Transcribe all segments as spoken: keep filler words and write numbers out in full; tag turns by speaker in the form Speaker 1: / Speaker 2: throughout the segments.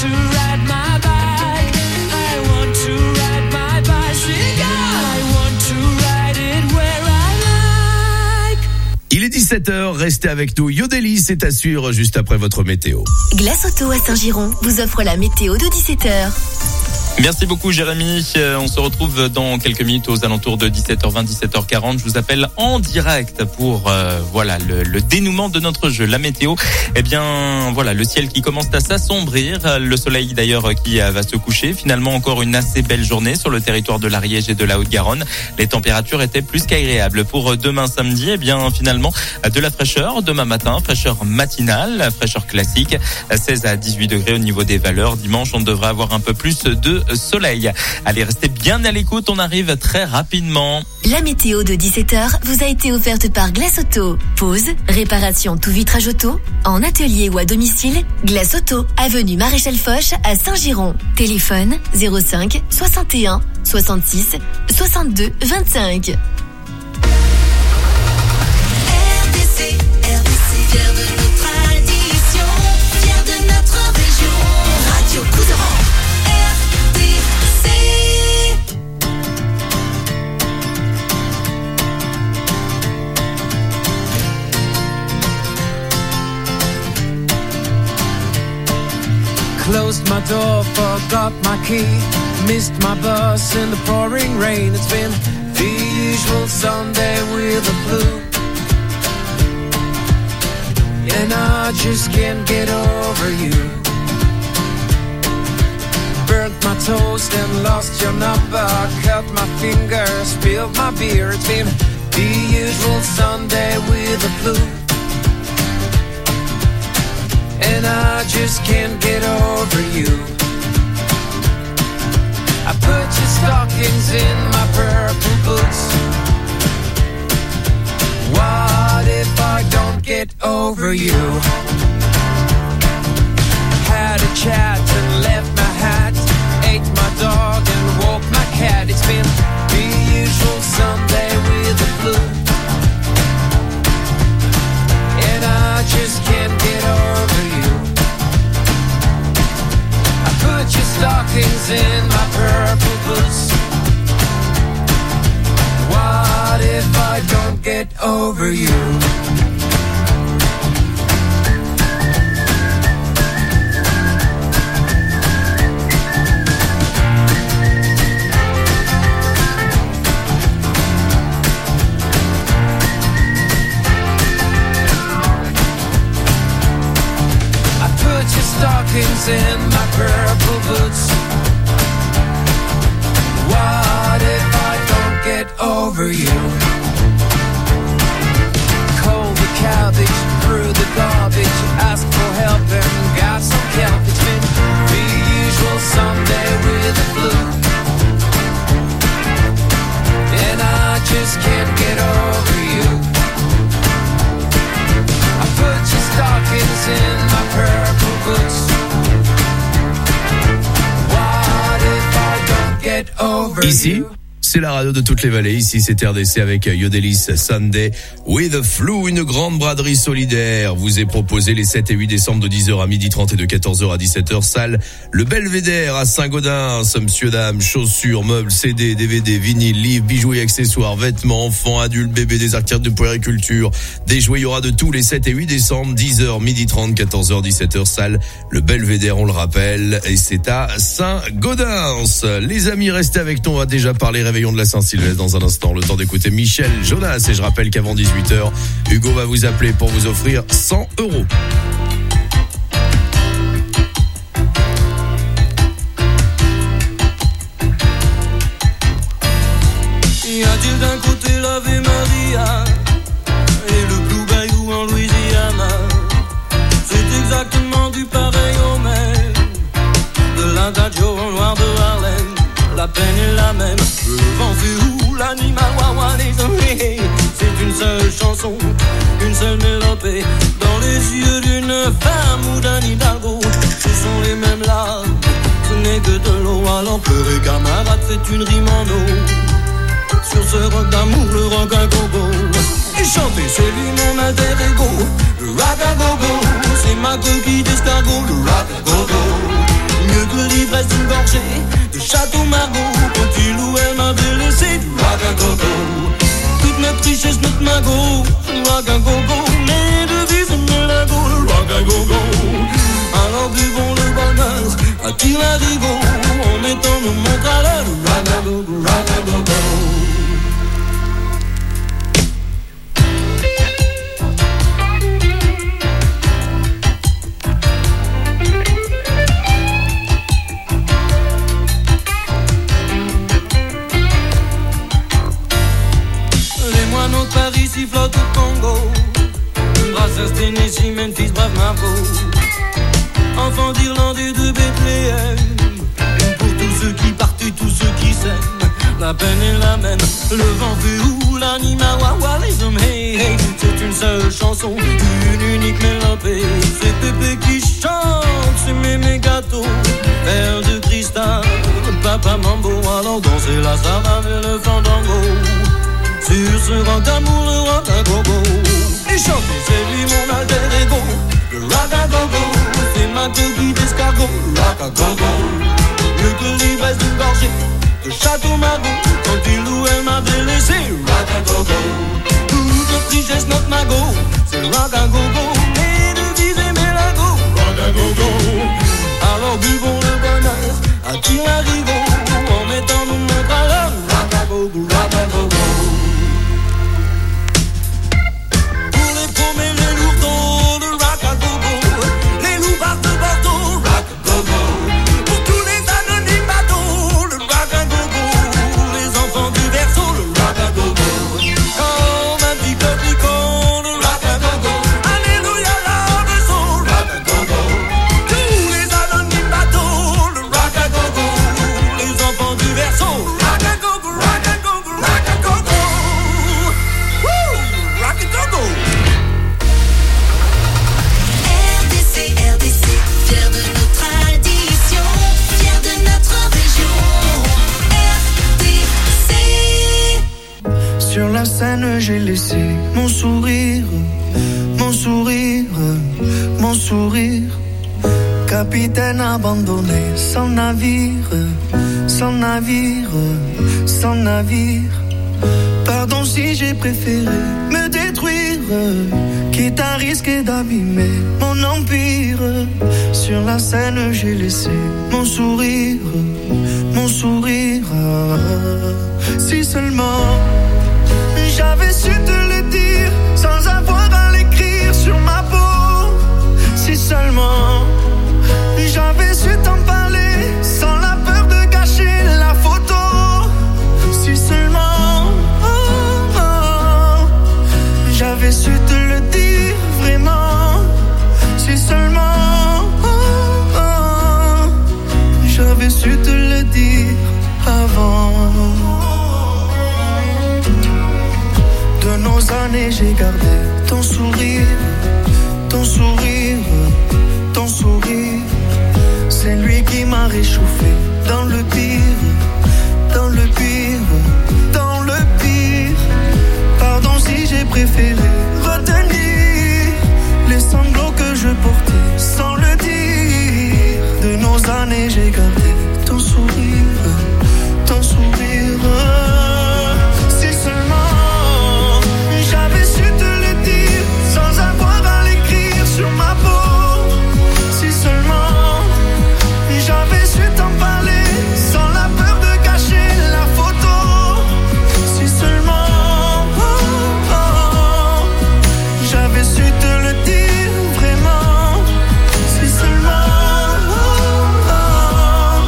Speaker 1: to ride my bike. I want to ride my bicycle. I want to ride it where I like.
Speaker 2: Il est dix-sept heures, restez avec nous. Yodelis, c'est à suivre juste après votre météo.
Speaker 3: Glace Auto à Saint-Giron vous offre la météo de dix-sept heures.
Speaker 4: Merci beaucoup Jérémy, on se retrouve dans quelques minutes aux alentours de dix-sept heures vingt, dix-sept heures quarante. Je vous appelle en direct pour euh, voilà le, le dénouement de notre jeu, la météo. Eh bien voilà, le ciel qui commence à s'assombrir, le soleil d'ailleurs qui va se coucher. Finalement encore une assez belle journée sur le territoire de l'Ariège et de la Haute-Garonne. Les températures étaient plus qu'agréables. Pour demain samedi, eh bien finalement de la fraîcheur demain matin, fraîcheur matinale, fraîcheur classique, seize à dix-huit degrés au niveau des valeurs. Dimanche, on devrait avoir un peu plus de soleil. Allez, restez bien à l'écoute, on arrive très rapidement.
Speaker 3: La météo de dix-sept heures vous a été offerte par Glace Auto. Pause, réparation tout vitrage auto, en atelier ou à domicile, Glace Auto, avenue Maréchal Foch à Saint-Giron. Téléphone zéro cinq soixante et un soixante-six soixante-deux vingt-cinq.
Speaker 5: R D C, R D C, fier de nos traditions, fier de notre région. Radio Couserans.
Speaker 1: Closed my door, forgot my key. Missed my bus in the pouring rain. It's been the usual Sunday with the flu, and I just can't get over you. Burnt my toast and lost your number. Cut my fingers, spilled my beer. It's been the usual Sunday with the flu, and I just can't get over you. I put your stockings in my purple boots. What if I don't get over you? Had a chat and left my hat, ate my dog and walked my cat. It's been the usual Sunday with the flu, and I just can't get over you. I put your stockings in my purple boots. What if I don't get over you? Stockings in my purple boots. What if I don't get over you? Cold the cabbage, threw the garbage, asked for help and got some help. It's been the usual Sunday with the flu, and I just can't get over you. I put your stockings in my purple boots. What if I don't get over
Speaker 2: Ici,
Speaker 1: you?
Speaker 2: c'est la radio de toutes les vallées. Ici, c'est R D C avec Yodelis Sunday with the Flu, une grande braderie solidaire. Vous est proposé les sept et huit décembre de dix heures à midi trente et de quatorze heures à dix-sept heures. Salle Le Belvédère à Saint-Gaudens. Monsieur, dames, chaussures, meubles, C D, D V D, vinyles, livres, bijoux et accessoires, vêtements, enfants, adultes, bébés, des articles de puériculture, des jouets. Il y aura de tout les sept et huit décembre, dix heures, midi trente, quatorze heures, dix-sept heures. Salle Le Belvédère, on le rappelle. Et c'est à Saint-Gaudens. Les amis, restez avec nous. On va déjà parler réveillon de la Saint-Sylvestre dans un instant. Le temps d'écouter Michel Jonas. Et je rappelle qu'avant dix-huit heures, Hugo va vous appeler pour vous offrir cent euros.
Speaker 6: Y a-t-il d'un côté l'Ave Maria et le Blue Bayou en Louisiana? C'est exactement du pareil au même, de l'Adagio au noir de Harlem. La peine est la même, le vent fait où l'animal wawa des oreilles. C'est une seule chanson, une seule mélopée, dans les yeux d'une femme ou d'un hidalgo. Ce sont les mêmes larmes, ce n'est que de l'eau. Alors pleurez camarade, faites une rime en eau. Sur ce rock d'amour, le rock à gogo. Et chanter, c'est lui-même un ego. Le rock à gogo, c'est ma coquille d'escargot. Le rock à gogo, l'arigot en mettant nos montres à l'heure. Rock-a-go-go, rock-a-go-go. Les moineaux de Paris sifflotent au Congo. Brassens, Tennessee, Memphis, brave Margot. Enfants d'Irlande et de Bethléem. Pour tous ceux qui partent et tous ceux qui s'aiment. La peine et la même, le vent fait où l'anima, wawa, les hommes, hey, hey. C'est une seule chanson, une unique mélopée. C'est Pépé qui chante, c'est mémé gâteau. Verre de cristal, papa mambo. Alors dansez la savane et le fandango. Sur ce rock d'amour, le rock à gogo. Et chanter, c'est lui mon alter ego. Le rock à gogo, c'est ma coquille d'escargot. Rock à gogo, mieux que l'ivresse d'une gorgée de Château Margaux, quand il ou elle m'avait laissé. Rock à gogo, toute notre richesse, notre magot. C'est le rock à gogo, et de viser mes lagos. Rock à gogo, alors buvons le bonheur à tire-à-rigot, en mettant nos montres à l'heure. Rock à gogo, rock à gogo.
Speaker 7: J'ai laissé mon sourire, mon sourire, mon sourire. Capitaine abandonné, sans navire, sans navire, sans navire. Pardon si j'ai préféré me détruire, quitte à risquer d'abîmer mon empire. Sur la scène j'ai laissé mon sourire, mon sourire. Si seulement j'avais su te le dire sans avoir à l'écrire sur ma peau. Si seulement j'avais su t'en parler sans la peur de gâcher la photo. Si seulement oh, oh, j'avais su te le dire vraiment. Si seulement oh, oh, j'avais su te le dire avant. De nos années j'ai gardé ton sourire, ton sourire, ton sourire. C'est lui qui m'a réchauffé dans le pire, dans le pire, dans le pire. Pardon si j'ai préféré retenir les sanglots que je portais sans le dire. De nos années j'ai gardé ton sourire, ton sourire. Si seulement j'avais su te le dire sans avoir à l'écrire sur ma peau. Si seulement j'avais su t'en parler sans la peur de gâcher la photo. Si seulement oh, oh, j'avais su te le dire vraiment. Si seulement oh, oh,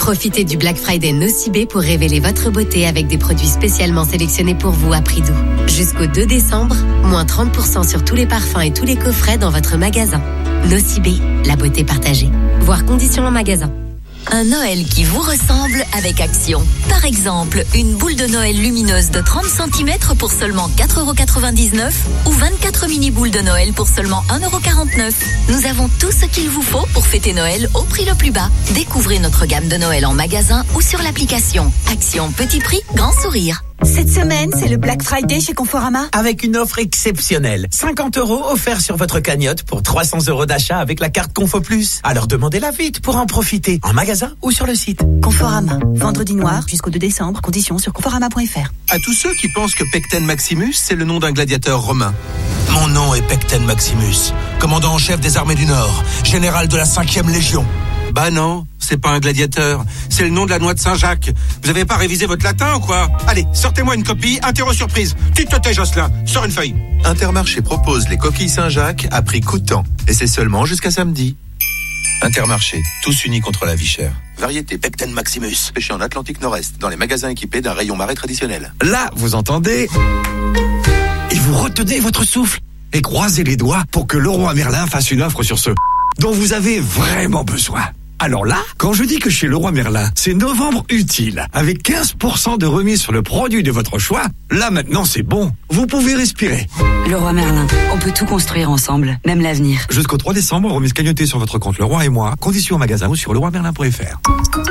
Speaker 3: Profitez du Black Friday Nocibé pour révéler votre beauté avec des produits spécialement sélectionnés pour vous à prix doux. Jusqu'au deux décembre, moins trente pour cent sur tous les parfums et tous les coffrets dans votre magasin. Nocibé, la beauté partagée. Voir conditions en magasin.
Speaker 8: Un Noël qui vous ressemble avec Action. Par exemple, une boule de Noël lumineuse de trente centimètres pour seulement quatre euros quatre-vingt-dix-neuf ou vingt-quatre mini-boules de Noël pour seulement un euro quarante-neuf. Nous avons tout ce qu'il vous faut pour fêter Noël au prix le plus bas. Découvrez notre gamme de Noël en magasin ou sur l'application. Action, petit prix, grand sourire.
Speaker 9: Cette semaine, c'est le Black Friday chez Conforama.
Speaker 10: Avec une offre exceptionnelle. cinquante euros offerts sur votre cagnotte pour trois cents euros d'achat avec la carte Confo Plus. Alors demandez-la vite pour en profiter. En magasin ou sur le site.
Speaker 9: Conforama. Vendredi noir jusqu'au deux décembre. Conditions sur conforama point f r.
Speaker 11: À tous ceux qui pensent que Pecten Maximus, c'est le nom d'un gladiateur romain. Mon nom est Pecten Maximus, commandant en chef des armées du Nord, général de la cinquième Légion. Bah non, c'est pas un gladiateur, c'est le nom de la noix de Saint-Jacques. Vous avez pas révisé votre latin ou quoi? Allez, sortez-moi une copie, interro surprise. Tu te tais, Jocelyn, sors une feuille.
Speaker 12: Intermarché propose les coquilles Saint-Jacques à prix coûtant. Et c'est seulement jusqu'à samedi. Intermarché, tous unis contre la vie chère.
Speaker 11: Variété Pecten Maximus, pêché en Atlantique Nord-Est, dans les magasins équipés d'un rayon marais traditionnel.
Speaker 13: Là, vous entendez? Et vous retenez votre souffle et croisez les doigts pour que Leroy Merlin fasse une offre sur ce dont vous avez vraiment besoin. Alors là, quand je dis que chez Leroy Merlin, c'est novembre utile, avec quinze pour cent de remise sur le produit de votre choix, là maintenant c'est bon, vous pouvez respirer.
Speaker 9: Leroy Merlin, on peut tout construire ensemble, même l'avenir.
Speaker 13: Jusqu'au trois décembre, remise cagnotée sur votre compte Leroy et moi, conditions en magasin ou sur leroy merlin point f r.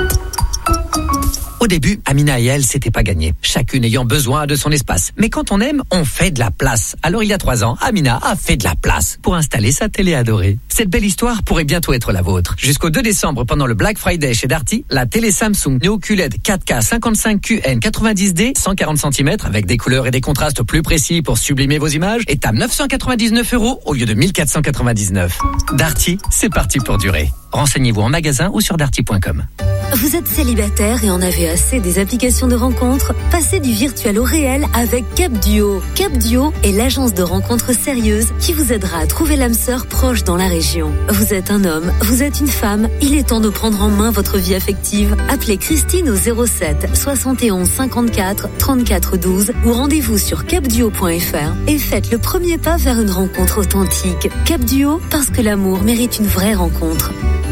Speaker 14: Au début, Amina et elle, c'était pas gagné. Chacune ayant besoin de son espace. Mais quand on aime, on fait de la place. Alors il y a trois ans, Amina a fait de la place pour installer sa télé adorée. Cette belle histoire pourrait bientôt être la vôtre. Jusqu'au deux décembre, pendant le Black Friday chez Darty, la télé Samsung Neo Q L E D quatre K cinquante-cinq Q N quatre-vingt-dix D, cent quarante centimètres avec des couleurs et des contrastes plus précis pour sublimer vos images est à neuf cent quatre-vingt-dix-neuf euros au lieu de mille quatre cent quatre-vingt-dix-neuf. Darty, c'est parti pour durer. Renseignez-vous en magasin ou sur darty point com.
Speaker 3: Vous êtes célibataire et en avez assez des applications de rencontres? Passez du virtuel au réel avec Cap Duo. Cap Duo est l'agence de rencontres sérieuses qui vous aidera à trouver l'âme sœur proche dans la région. Vous êtes un homme, vous êtes une femme, il est temps de prendre en main votre vie affective. Appelez Christine au zéro sept soixante et onze cinquante-quatre trente-quatre douze ou rendez-vous sur cap duo point f r et faites le premier pas vers une rencontre authentique. Cap Duo, parce que l'amour mérite une vraie rencontre.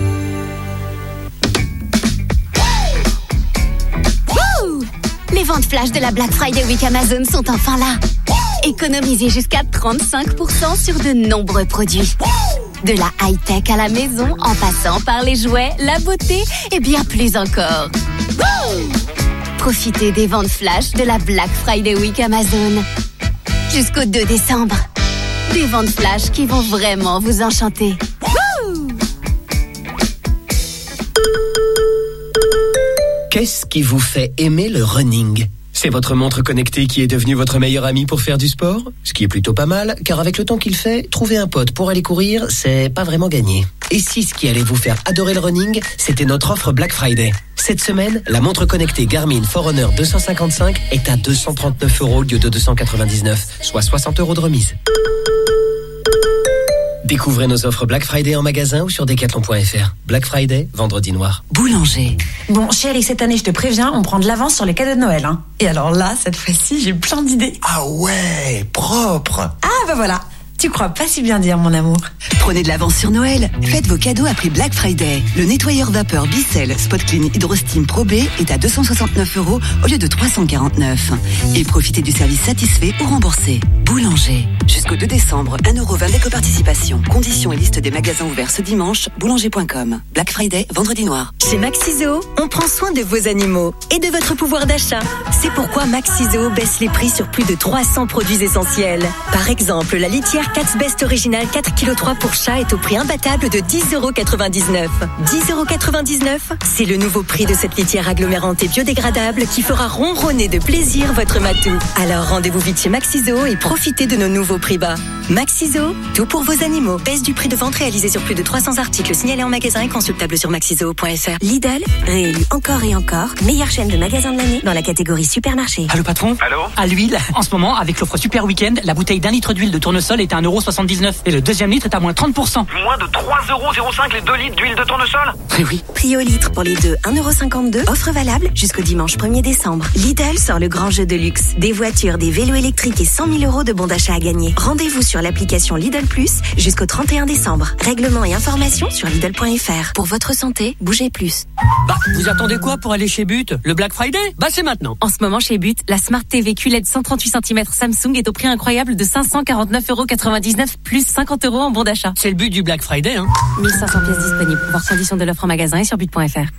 Speaker 15: Les ventes flash de la Black Friday Week Amazon sont enfin là. Économisez jusqu'à trente-cinq pour cent sur de nombreux produits. De la high-tech à la maison, en passant par les jouets, la beauté et bien plus encore. Profitez des ventes flash de la Black Friday Week Amazon. Jusqu'au deux décembre. Des ventes flash qui vont vraiment vous enchanter.
Speaker 16: Qu'est-ce qui vous fait aimer le running? C'est votre montre connectée qui est devenue votre meilleur ami pour faire du sport? Ce qui est plutôt pas mal, car avec le temps qu'il fait, trouver un pote pour aller courir, c'est pas vraiment gagné. Et si ce qui allait vous faire adorer le running, c'était notre offre Black Friday. Cette semaine, la montre connectée Garmin Forerunner deux cent cinquante-cinq est à deux cent trente-neuf euros au lieu de deux cent quatre-vingt-dix-neuf, soit soixante euros de remise. Découvrez nos offres Black Friday en magasin ou sur decathlon point f r. Black Friday, vendredi noir.
Speaker 9: Boulanger. Bon, chérie, cette année, je te préviens, on prend de l'avance sur les cadeaux de Noël. Hein. Et alors là, cette fois-ci, j'ai plein d'idées.
Speaker 10: Ah ouais, propre.
Speaker 9: Ah bah voilà. Tu crois pas si bien dire, mon amour.
Speaker 17: Prenez de l'avance sur Noël. Faites vos cadeaux à prix Black Friday. Le nettoyeur vapeur Bicel Spot Clean Hydro Steam Pro B est à deux cent soixante-neuf euros au lieu de trois cent quarante-neuf. Et profitez du service satisfait ou remboursé. Boulanger. Jusqu'au deux décembre, un euro vingt d'éco-participation. Conditions et liste des magasins ouverts ce dimanche, boulanger point com. Black Friday, vendredi noir.
Speaker 18: Chez Maxiso, on prend soin de vos animaux et de votre pouvoir d'achat. C'est pourquoi Maxiso baisse les prix sur plus de trois cents produits essentiels. Par exemple, la litière Cat's Best Original quatre virgule trois kilos pour chat est au prix imbattable de dix euros quatre-vingt-dix-neuf. dix euros quatre-vingt-dix-neuf, c'est le nouveau prix de cette litière agglomérante et biodégradable qui fera ronronner de plaisir votre matou. Alors rendez-vous vite chez Maxiso et profitez de nos nouveaux prix bas. Maxiso, tout pour vos animaux. Baisse du prix de vente réalisé sur plus de trois cents articles signalés en magasin et consultable sur maxiso point f r.
Speaker 3: Lidl, réélu encore et encore, meilleure chaîne de magasins de l'année dans la catégorie supermarché.
Speaker 19: Allô patron?
Speaker 20: Allô?
Speaker 19: À l'huile, en ce moment, avec l'offre Super Week-end, la bouteille d'un litre d'huile de tournesol est à un euro soixante-dix-neuf. Et le deuxième litre est à moins trente pour cent.
Speaker 20: Moins de trois euros zéro cinq les deux litres d'huile de tournesol.
Speaker 19: Eh oui.
Speaker 18: Prix au litre pour les deux, un euro cinquante-deux. Offre valable jusqu'au dimanche premier décembre. Lidl sort le grand jeu de luxe. Des voitures, des vélos électriques et cent mille euros de bons d'achat à gagner. Rendez-vous sur l'application Lidl Plus jusqu'au trente et un décembre. Règlements et informations sur Lidl point F R. Pour votre santé, bougez plus.
Speaker 19: Bah, vous attendez quoi pour aller chez But? Le Black Friday? Bah, c'est maintenant.
Speaker 21: En ce moment, chez But, la Smart T V Q L E D cent trente-huit centimètres Samsung est au prix incroyable de cinq cent quarante-neuf euros quatre-vingt-dix-neuf plus cinquante euros en bon d'achat.
Speaker 19: C'est le but du Black Friday, hein.
Speaker 21: mille cinq cents pièces disponibles. Voir conditions de l'offre en magasin et sur but point F R.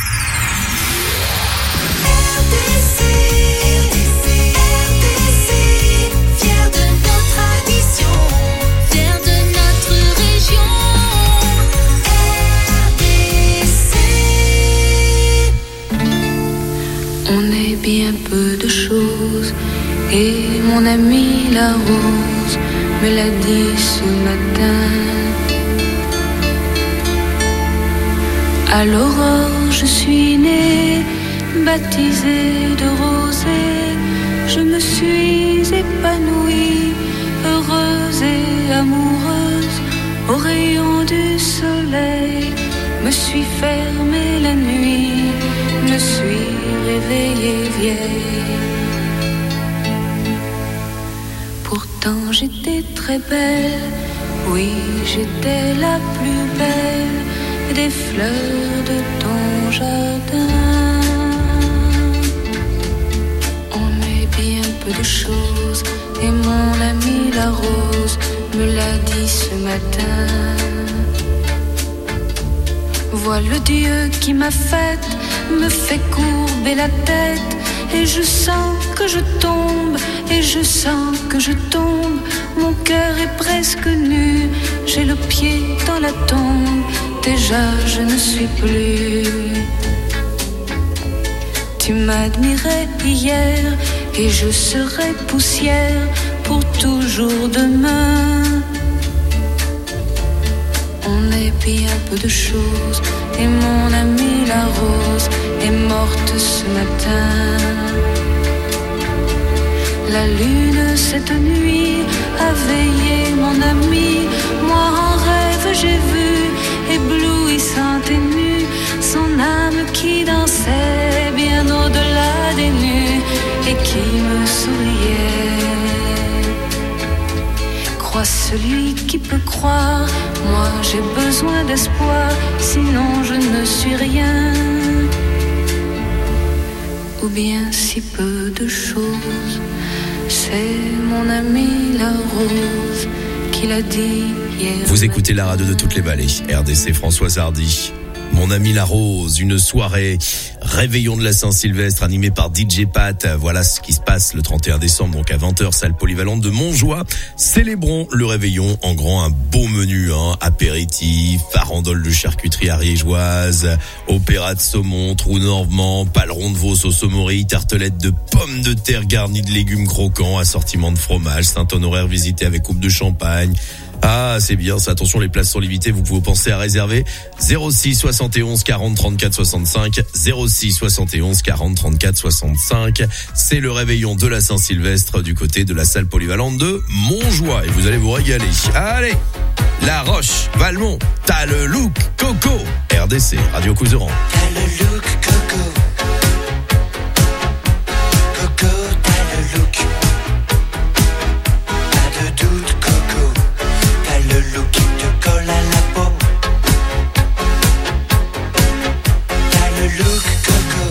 Speaker 22: On est bien peu de choses et mon amie la rose me l'a dit ce matin. À l'aurore je suis née, baptisée de rosée. Je me suis épanouie, heureuse et amoureuse. Au rayon du soleil, me suis fermée la nuit, me suis réveillée vieille. Pourtant j'étais très belle, oui j'étais la plus belle des fleurs de ton jardin. On est bien peu de choses et mon amie la rose me l'a dit ce matin. Vois le Dieu qui m'a faite, me fait courber la tête. Et je sens que je tombe, et je sens que je tombe. Mon cœur est presque nu, j'ai le pied dans la tombe. Déjà je ne suis plus. Tu m'admirais hier, et je serai poussière pour toujours demain. On est bien peu de choses et mon amie la rose est morte ce matin. La lune cette nuit a veillé mon ami. Moi en rêve j'ai vu, éblouissante et nue, son âme qui dansait bien au-delà des nues et qui me souriait. Crois celui qui peut croire, moi j'ai besoin d'espoir, sinon je ne suis rien. Ou bien si peu de choses, c'est mon ami la rose qui l'a dit hier.
Speaker 2: Vous écoutez la radio de toutes les vallées, R D C Françoise Hardy. Mon ami la rose, une soirée réveillon de la Saint-Sylvestre animée par D J Pat. Voilà ce qui se passe le trente et un décembre, donc à vingt heures, salle polyvalente de Montjoie. Célébrons le réveillon en grand, un beau menu, hein, apéritif, farandole de charcuterie ariégeoise, opéra de saumon, trou normand, paleron de veau sauce au mori, tartelette de pommes de terre garnie de légumes croquants, assortiment de fromage, Saint-Honoraire visité avec coupe de champagne. Ah, c'est bien, ça. Attention, les places sont limitées. Vous pouvez penser à réserver zéro six soixante et onze quarante trente-quatre soixante-cinq, zéro six soixante et onze quarante trente-quatre soixante-cinq. C'est le réveillon de la Saint-Sylvestre du côté de la salle polyvalente de Montjoie et vous allez vous régaler. Allez, La Roche, Valmont, t'as le look Coco. R D C, Radio Couserans.
Speaker 23: T'as le look Coco. Coco, t'as le look. Pas de doute, Coco. T'as le look qui te colle à la peau. T'as le look Coco.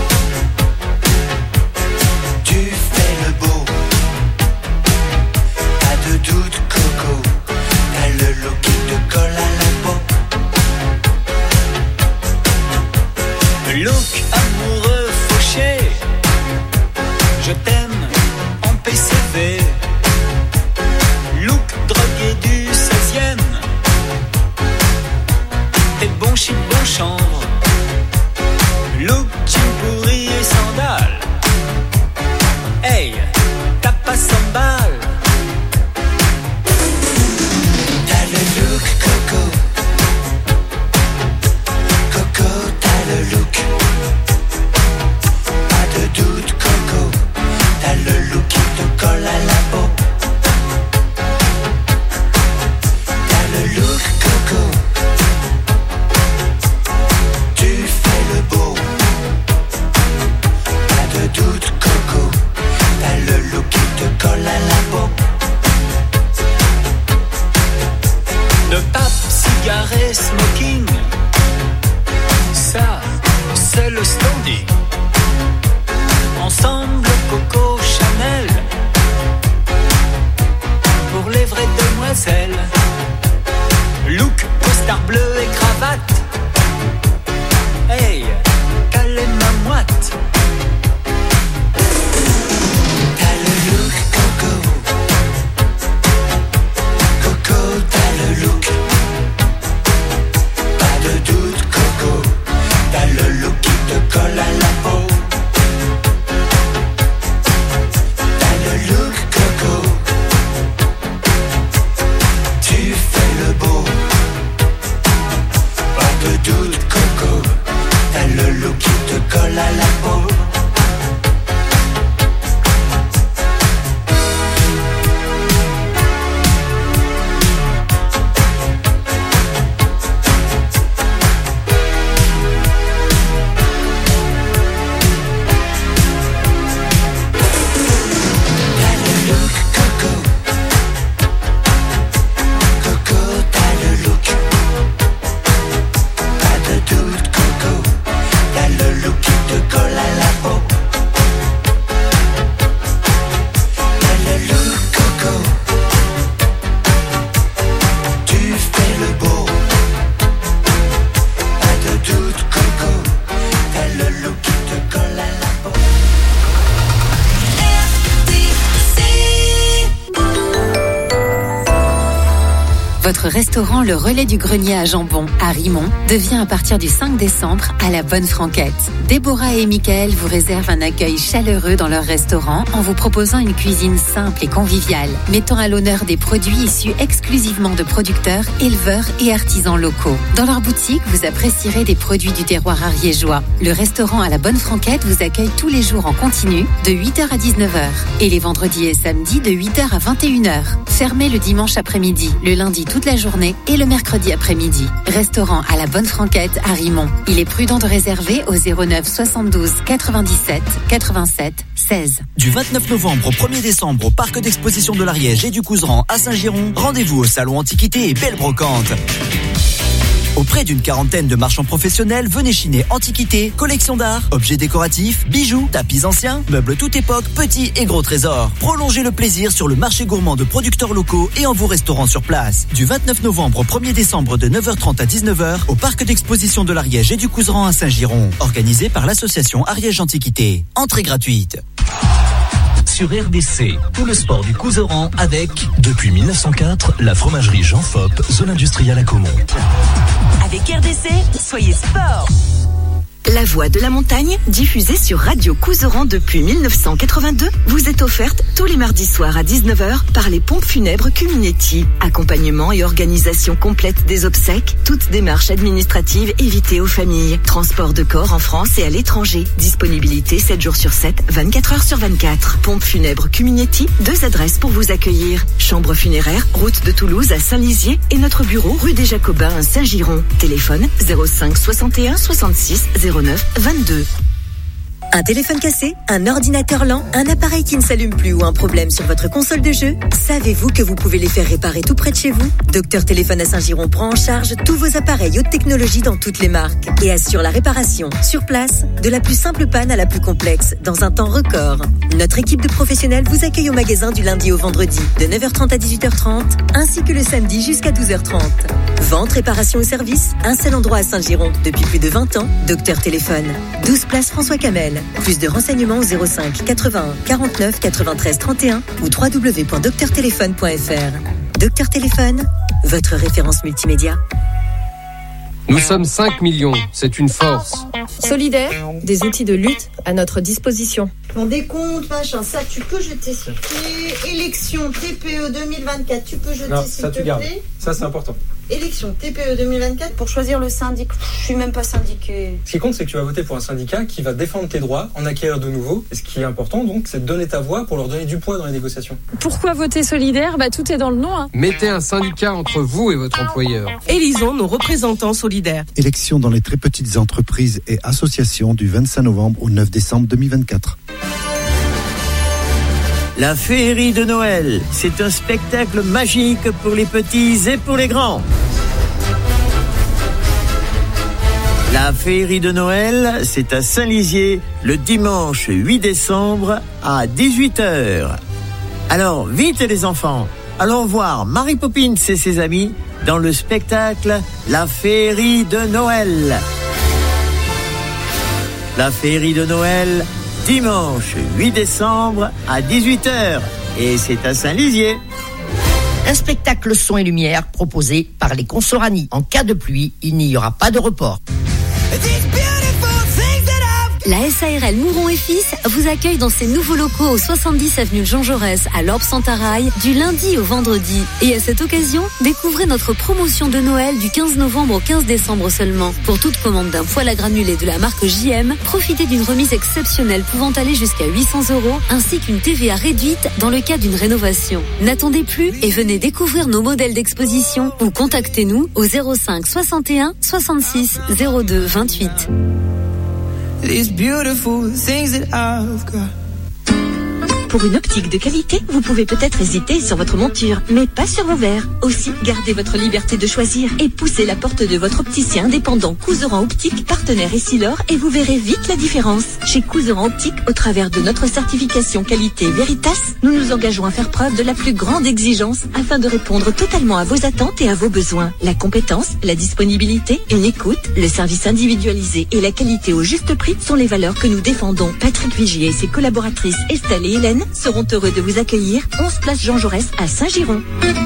Speaker 23: Tu fais le beau. Pas de doute, Coco. T'as le look qui te colle à la peau. Look amoureux fauché. Je t'aime en P C V. Look drogué du seizième. T'es bon chic, bon chanvre. Look jean pourri et sandales. Hey, t'as pas cent balles. T'as le look Coco. Coco, t'as le look. Pas de doute Coco.
Speaker 7: le look qui te colle à la peau.
Speaker 1: Votre restaurant Le Relais du Grenier à Jambon, à Rimont, devient à partir du cinq décembre à la Bonne Franquette. Déborah et Mickaël vous réservent un accueil chaleureux dans leur restaurant en vous proposant une cuisine simple et conviviale, mettant à l'honneur des produits issus exclusivement de producteurs, éleveurs et artisans locaux. Dans leur boutique, vous apprécierez des produits du terroir ariégeois. Le restaurant à la Bonne Franquette vous accueille tous les jours en continu de huit heures à dix-neuf heures et les vendredis et samedis de huit heures à vingt et une heures. Fermé le dimanche après-midi, le lundi toute la journée et le mercredi après-midi. Restaurant à la Bonne Franquette à Rimont. Il est prudent de réserver au zéro neuf soixante-douze quatre-vingt-dix-sept quatre-vingt-sept seize.
Speaker 4: Du vingt-neuf novembre au premier décembre au parc d'exposition de l'Ariège et du Couserans à Saint-Giron, rendez-vous au salon Antiquité et Belle Brocante. Auprès d'une quarantaine de marchands professionnels, venez chiner antiquités, collections d'art, objets décoratifs, bijoux, tapis anciens, meubles toute époque, petits et gros trésors. Prolongez le plaisir sur le marché gourmand de producteurs locaux et en vos restaurants sur place. Du vingt-neuf novembre au premier décembre de neuf heures trente à dix-neuf heures au parc d'exposition de l'Ariège et du Couserans à Saint-Giron. Organisé par l'association Ariège Antiquité. Entrée gratuite.
Speaker 5: Sur R D C, tout le sport du Couserans avec, depuis mille neuf cent quatre, la fromagerie Jean Fop, zone industrielle à Caumont.
Speaker 18: Avec R D C, soyez sport. La voix de la montagne, diffusée sur Radio Couserans depuis mille neuf cent quatre-vingt-deux, vous est offerte tous les mardis soirs à dix-neuf heures par les pompes funèbres Cuminetti. Accompagnement et organisation complète des obsèques, toute démarche administrative évitée aux familles. Transport de corps en France et à l'étranger. Disponibilité sept jours sur sept, vingt-quatre heures sur vingt-quatre. Pompes funèbres Cuminetti, deux adresses pour vous accueillir. Chambre funéraire, route de Toulouse à Saint-Lizier et notre bureau rue des Jacobins à Saint-Giron. Téléphone zéro cinq soixante et un soixante-six zéro neuf vingt-deux. Un téléphone cassé, un ordinateur lent, un appareil qui ne s'allume plus ou un problème sur votre console de jeu? Savez-vous que vous pouvez les faire réparer tout près de chez vous? Docteur Téléphone à Saint-Giron prend en charge tous vos appareils haute technologie dans toutes les marques et assure la réparation sur place, de la plus simple panne à la plus complexe, dans un temps record. Notre équipe de professionnels vous accueille au magasin du lundi au vendredi, de neuf heures trente à dix-huit heures trente, ainsi que le samedi jusqu'à douze heures trente. Vente, réparation et service, un seul endroit à Saint-Giron. Depuis plus de vingt ans, Docteur Téléphone. douze place François Camel. Plus de renseignements au zéro cinq quatre-vingt-un quarante-neuf quatre-vingt-treize trente et un ou w w w point docteur téléphone point f r. Docteur Téléphone, votre référence multimédia.
Speaker 24: Nous sommes cinq millions, c'est une force.
Speaker 25: Solidaire, des outils de lutte à notre disposition.
Speaker 26: Ton décompte, machin, ça tu peux jeter s'il te plaît. Élection T P E deux mille vingt-quatre, tu peux jeter
Speaker 27: non,
Speaker 26: s'il
Speaker 27: ça
Speaker 26: te
Speaker 27: tu gardes.
Speaker 26: plaît.
Speaker 27: Ça c'est important.
Speaker 26: Élection T P E deux mille vingt-quatre pour choisir le syndic. Je suis même pas syndiqué.
Speaker 27: Ce qui compte, c'est que tu vas voter pour un syndicat qui va défendre tes droits, en acquérir de nouveaux. Et ce qui est important, donc, c'est de donner ta voix pour leur donner du poids dans les négociations.
Speaker 25: Pourquoi voter solidaire? Bah tout est dans le nom. Hein.
Speaker 24: Mettez un syndicat entre vous et votre employeur.
Speaker 28: Élisons nos représentants solidaires.
Speaker 29: Élection dans les très petites entreprises et associations du vingt-cinq novembre au neuf décembre deux mille vingt-quatre.
Speaker 30: La féerie de Noël, c'est un spectacle magique pour les petits et pour les grands. La féerie de Noël, c'est à Saint-Lizier, le dimanche huit décembre à dix-huit heures. Alors, vite les enfants, allons voir Mary Poppins et ses amis dans le spectacle La féerie de Noël. La féerie de Noël, dimanche huit décembre à dix-huit heures. Et c'est à Saint-Lizier.
Speaker 31: Un spectacle son et lumière proposé par les Consorani. En cas de pluie, il n'y aura pas de report.
Speaker 1: La S A R L Mouron et Fils vous accueille dans ses nouveaux locaux au soixante-dix avenue Jean Jaurès à l'Orbe-Sentaraille du lundi au vendredi. Et à cette occasion, découvrez notre promotion de Noël du quinze novembre au quinze décembre seulement. Pour toute commande d'un poêle à granulés de la marque J M, profitez d'une remise exceptionnelle pouvant aller jusqu'à huit cents euros ainsi qu'une T V A réduite dans le cas d'une rénovation. N'attendez plus et venez découvrir nos modèles d'exposition ou contactez-nous au zéro cinq soixante et un soixante-six zéro deux vingt-huit.
Speaker 7: These beautiful things that I've got.
Speaker 18: Pour une optique de qualité, vous pouvez peut-être hésiter sur votre monture, mais pas sur vos verres. Aussi, gardez votre liberté de choisir et poussez la porte de votre opticien indépendant Couseran Optique, partenaire Essilor, et vous verrez vite la différence. Chez Couseran Optique, au travers de notre certification qualité Veritas, nous nous engageons à faire preuve de la plus grande exigence afin de répondre totalement à vos attentes et à vos besoins. La compétence, la disponibilité, une écoute, le service individualisé et la qualité au juste prix sont les valeurs que nous défendons. Patrick Vigier et ses collaboratrices Estelle et Hélène seront heureux de vous accueillir. onze place Jean Jaurès à Saint-Giron.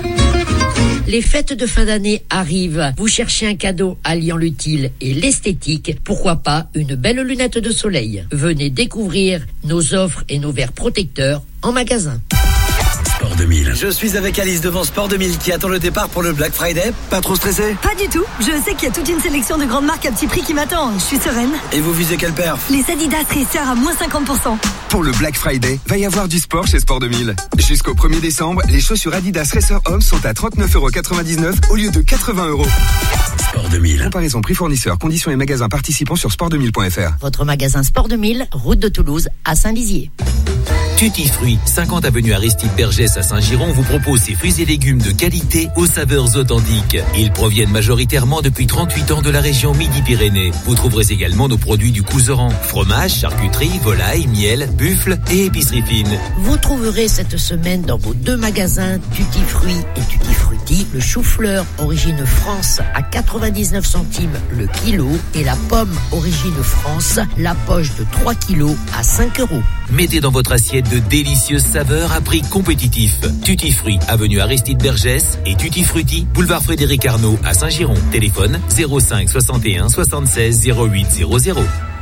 Speaker 31: Les fêtes de fin d'année arrivent. Vous cherchez un cadeau alliant l'utile et l'esthétique. Pourquoi pas une belle lunette de soleil? Venez découvrir nos offres et nos verres protecteurs en magasin.
Speaker 5: Sport deux mille.
Speaker 6: Je suis avec Alice devant Sport deux mille qui attend le départ pour le Black Friday. Pas trop stressé?
Speaker 18: Pas du tout. Je sais qu'il y a toute une sélection de grandes marques à petit prix qui m'attend. Je suis sereine.
Speaker 6: Et vous visez quelle perf?
Speaker 18: Les Adidas Racer à moins cinquante pour cent.
Speaker 8: Pour le Black Friday, va y avoir du sport chez Sport deux mille. Jusqu'au premier décembre, les chaussures Adidas Racer Homme sont à trente-neuf euros quatre-vingt-dix-neuf au lieu de quatre-vingts euros.
Speaker 5: Sport deux mille.
Speaker 8: Comparaison prix fournisseur, conditions et magasins participants sur sport deux mille point f r.
Speaker 31: Votre magasin Sport deux mille, route de Toulouse à Saint-Lizier.
Speaker 5: Tutti Fruits, cinquante avenue Aristide Bergès à Saint-Giron, vous propose ses fruits et légumes de qualité aux saveurs authentiques. Ils proviennent majoritairement depuis trente-huit ans de la région Midi-Pyrénées. Vous trouverez également nos produits du Couseran, fromage, charcuterie, volaille, miel, buffle et épicerie fine.
Speaker 31: Vous trouverez cette semaine dans vos deux magasins Tutti Fruits et Tutti Frutti le chou-fleur origine France à quatre-vingt-dix-neuf centimes le kilo et la pomme origine France, la poche de trois kilos à cinq euros.
Speaker 5: Mettez dans votre assiette de délicieuses saveurs à prix compétitif. Tutti Fruits, avenue Aristide Bergès et Tutti Frutti, boulevard Frédéric Arnaud à Saint-Giron. Téléphone zéro cinq soixante et un soixante-seize zéro huit zéro zéro.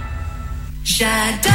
Speaker 22: J'adore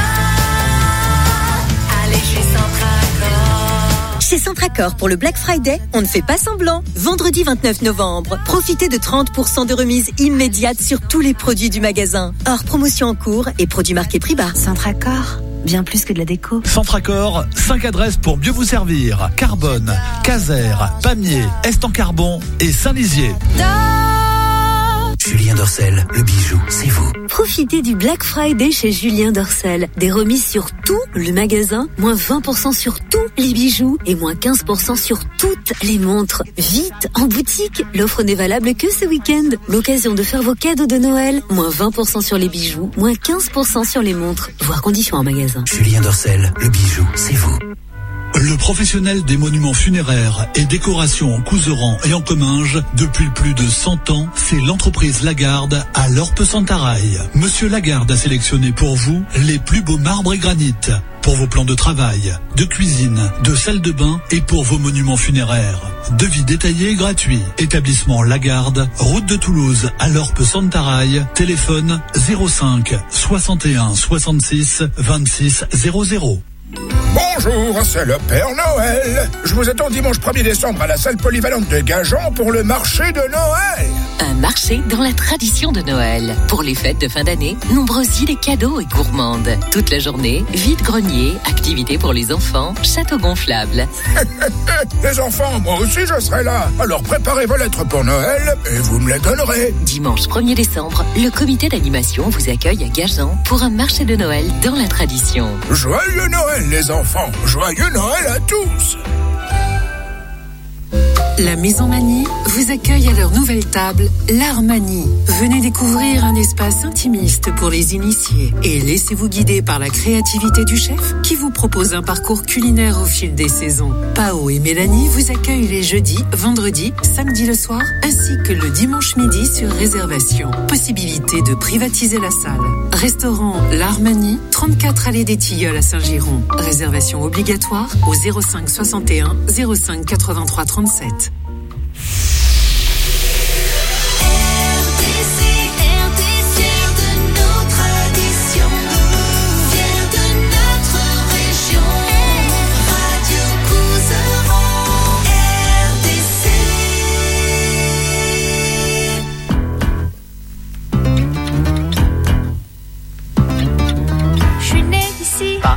Speaker 22: aller chez Centracor.
Speaker 18: Chez Centracor, pour le Black Friday, on ne fait pas semblant. Vendredi vingt-neuf novembre, profitez de trente pour cent de remise immédiate sur tous les produits du magasin. Hors promotion en cours et produits marqués prix bas.
Speaker 1: Centracor, bien plus que de la déco.
Speaker 9: Centracor, cinq adresses pour mieux vous servir. Carbone, Caser, Pamiers, Est-en-Carbon et Saint-Lizier.
Speaker 5: Julien Dorcel, le bijou, c'est vous.
Speaker 1: Profitez du Black Friday chez Julien Dorcel. Des remises sur tout le magasin, moins vingt pour cent sur tous les bijoux et moins quinze pour cent sur toutes les montres. Vite, en boutique, l'offre n'est valable que ce week-end. L'occasion de faire vos cadeaux de Noël, moins vingt pour cent sur les bijoux, moins quinze pour cent sur les montres. Voir conditions en magasin.
Speaker 5: Julien Dorcel, le bijou, c'est vous.
Speaker 10: Le professionnel des monuments funéraires et décorations en Couseran et en Comminges, depuis plus de cent ans, c'est l'entreprise Lagarde à l'Orbe-Sentaraille. Monsieur Lagarde a sélectionné pour vous les plus beaux marbres et granites pour vos plans de travail, de cuisine, de salle de bain et pour vos monuments funéraires. Devis détaillé et gratuit. Établissement Lagarde, route de Toulouse à l'Orbe-Sentaraille, téléphone zéro cinq soixante et un soixante-six vingt-six zéro zéro.
Speaker 11: Bonjour, c'est le Père Noël. Je vous attends dimanche premier décembre à la salle polyvalente de Gajan pour le marché de Noël.
Speaker 21: Un marché dans la tradition de Noël. Pour les fêtes de fin d'année, nombreuses idées cadeaux et gourmandes. Toute la journée, vide-grenier, activités pour les enfants, château gonflable.
Speaker 11: Les enfants, moi aussi je serai là. Alors préparez vos lettres pour Noël et vous me les donnerez.
Speaker 21: Dimanche premier décembre, le comité d'animation vous accueille à Gajan pour un marché de Noël dans la tradition.
Speaker 11: Joyeux Noël les enfants, joyeux Noël à tous.
Speaker 12: La Maison Manie vous accueille à leur nouvelle table, l'Art Manie. Venez découvrir un espace intimiste pour les initiés et laissez-vous guider par la créativité du chef qui vous propose un parcours culinaire au fil des saisons. Pao et Mélanie vous accueillent les jeudis, vendredis, samedi le soir ainsi que le dimanche midi sur réservation. Possibilité de privatiser la salle. Restaurant l'Art Manie, trente-quatre allée des Tilleuls à Saint-Giron. Réservation obligatoire au zéro cinq soixante et un zéro cinq quatre-vingt-trois trente-sept.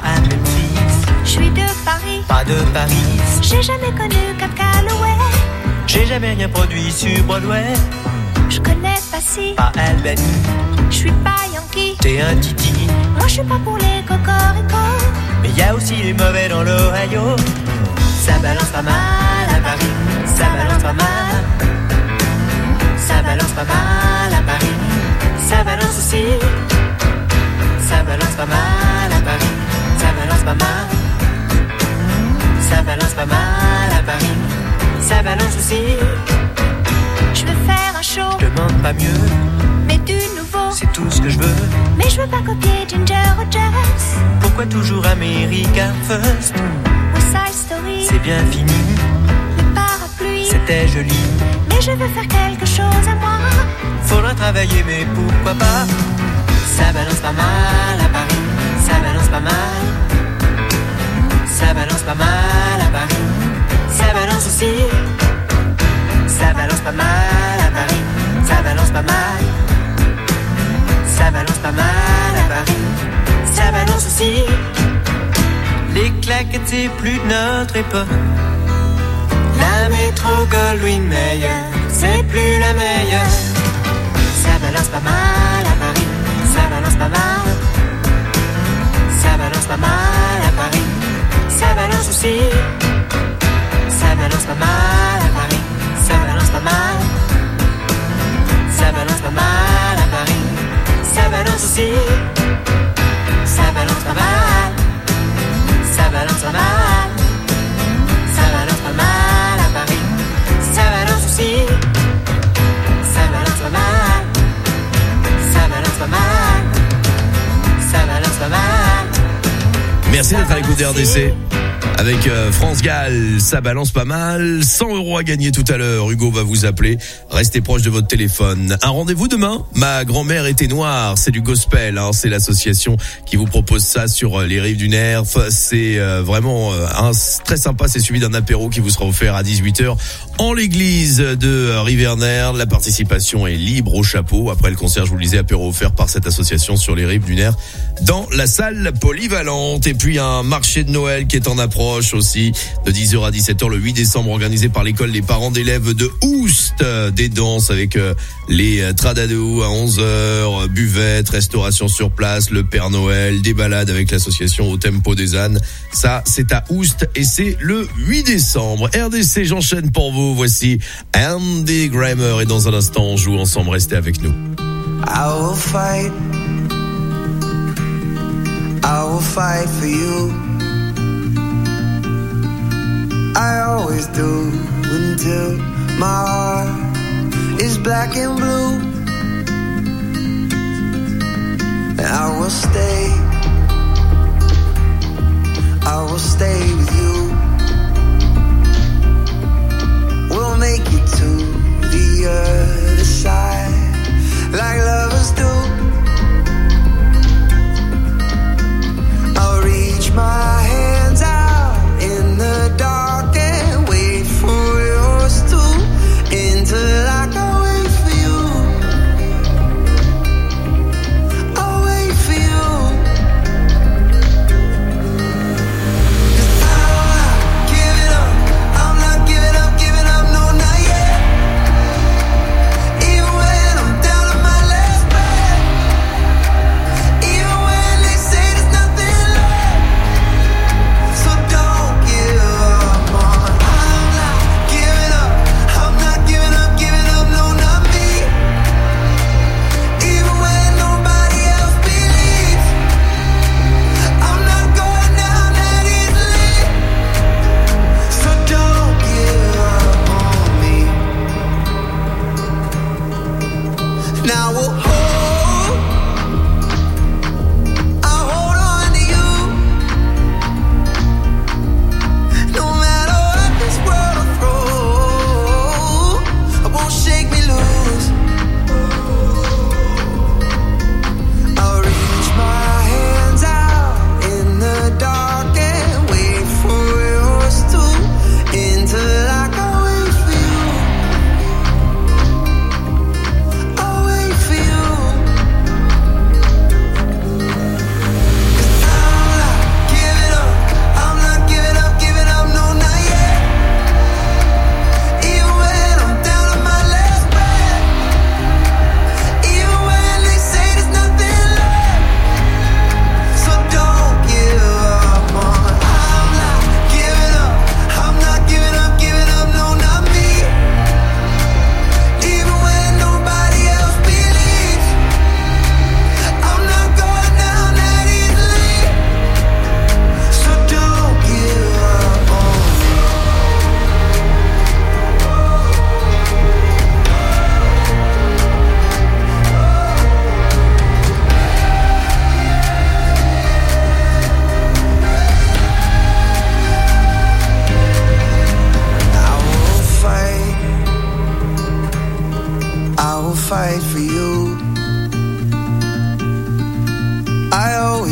Speaker 2: à Memphis.
Speaker 22: Je suis de Paris,
Speaker 2: pas de Paris.
Speaker 22: J'ai jamais connu Cab Calloway.
Speaker 2: J'ai jamais rien produit sur Broadway.
Speaker 22: Je connais pas si,
Speaker 2: pas Albany.
Speaker 22: Je suis pas Yankee,
Speaker 2: t'es un titi.
Speaker 22: Moi je suis pas pour les cocoricots.
Speaker 2: Mais y a aussi les mauvais dans l'Ohio. Ça balance pas mal à Paris. Ça balance pas mal. Ça balance pas mal à Paris. Ça balance aussi. Ça balance pas mal à Paris. Ça balance pas mal. Ça balance pas mal à Paris. Ça balance aussi.
Speaker 22: Je veux faire un show,
Speaker 2: je demande pas mieux,
Speaker 22: mais du nouveau,
Speaker 2: c'est tout ce que je veux.
Speaker 22: Mais je veux pas copier Ginger Rogers.
Speaker 2: Pourquoi toujours America First?
Speaker 22: West Side Story,
Speaker 2: c'est bien fini.
Speaker 22: Le parapluie,
Speaker 2: c'était joli.
Speaker 22: Mais je veux faire quelque chose à moi.
Speaker 2: Faudra travailler, mais pourquoi pas? Ça balance pas mal à Paris. Ça balance pas mal. Ça balance pas mal à Paris. Ça balance aussi. Ça balance pas mal à Paris. Ça balance pas mal. Ça balance pas mal à Paris. Ça balance aussi. Les claquettes c'est plus de notre époque. La métro Goldwyn Mayer, c'est plus la meilleure. Ça balance pas mal à Paris. Ça balance pas mal. Ça balance pas mal à Paris. Ça balance aussi. Ça balance pas mal à Paris. Ça balance pas mal. Ça balance pas mal à Paris. Ça balance aussi. Ça balance pas mal. Ça balance pas mal. Ça balance pas mal à Paris. Ça balance aussi. Ça balance pas mal. Ça balance pas mal. Ça balance pas mal.
Speaker 3: Merci d'être à l'écoute de R D C. Avec euh, France Gall, ça balance pas mal. cent euros à gagner tout à l'heure. Hugo va vous appeler. Restez proche de votre téléphone. Un rendez-vous demain. Ma grand-mère était noire. C'est du gospel. Hein. C'est l'association qui vous propose ça sur euh, les rives du Nerf. C'est euh, vraiment euh, un, très sympa. C'est suivi d'un apéro qui vous sera offert à dix-huit heures en l'église de euh, Rivernerve. La participation est libre au chapeau. Après le concert, je vous le disais, apéro offert par cette association sur les rives du Nerf dans la salle polyvalente. Et puis un marché de Noël qui est en approche aussi, de dix heures à dix-sept heures le huit décembre, organisé par l'école des parents d'élèves de Oust. Des danses avec euh, les Tradado à onze heures, buvette, restauration sur place, le Père Noël, des balades avec l'association Au Tempo des Ânes. Ça, c'est à Oust et c'est le huit décembre. R D C, j'enchaîne pour vous. Voici Andy Grammer et dans un instant, on joue ensemble. Restez avec nous.
Speaker 4: I will fight. I will fight for you. I always do until my heart is black and blue. And I will stay, I will stay with you. We'll make it to the other side, like lovers do. I'll reach my hands out in the dark and wait for yours to enter like I wait for you. I'll wait for you.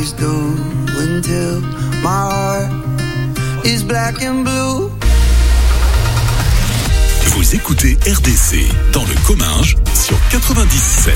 Speaker 4: always do until my heart is black and blue.
Speaker 10: Vous écoutez R D C dans le Comminges sur quatre-vingt-dix-sept.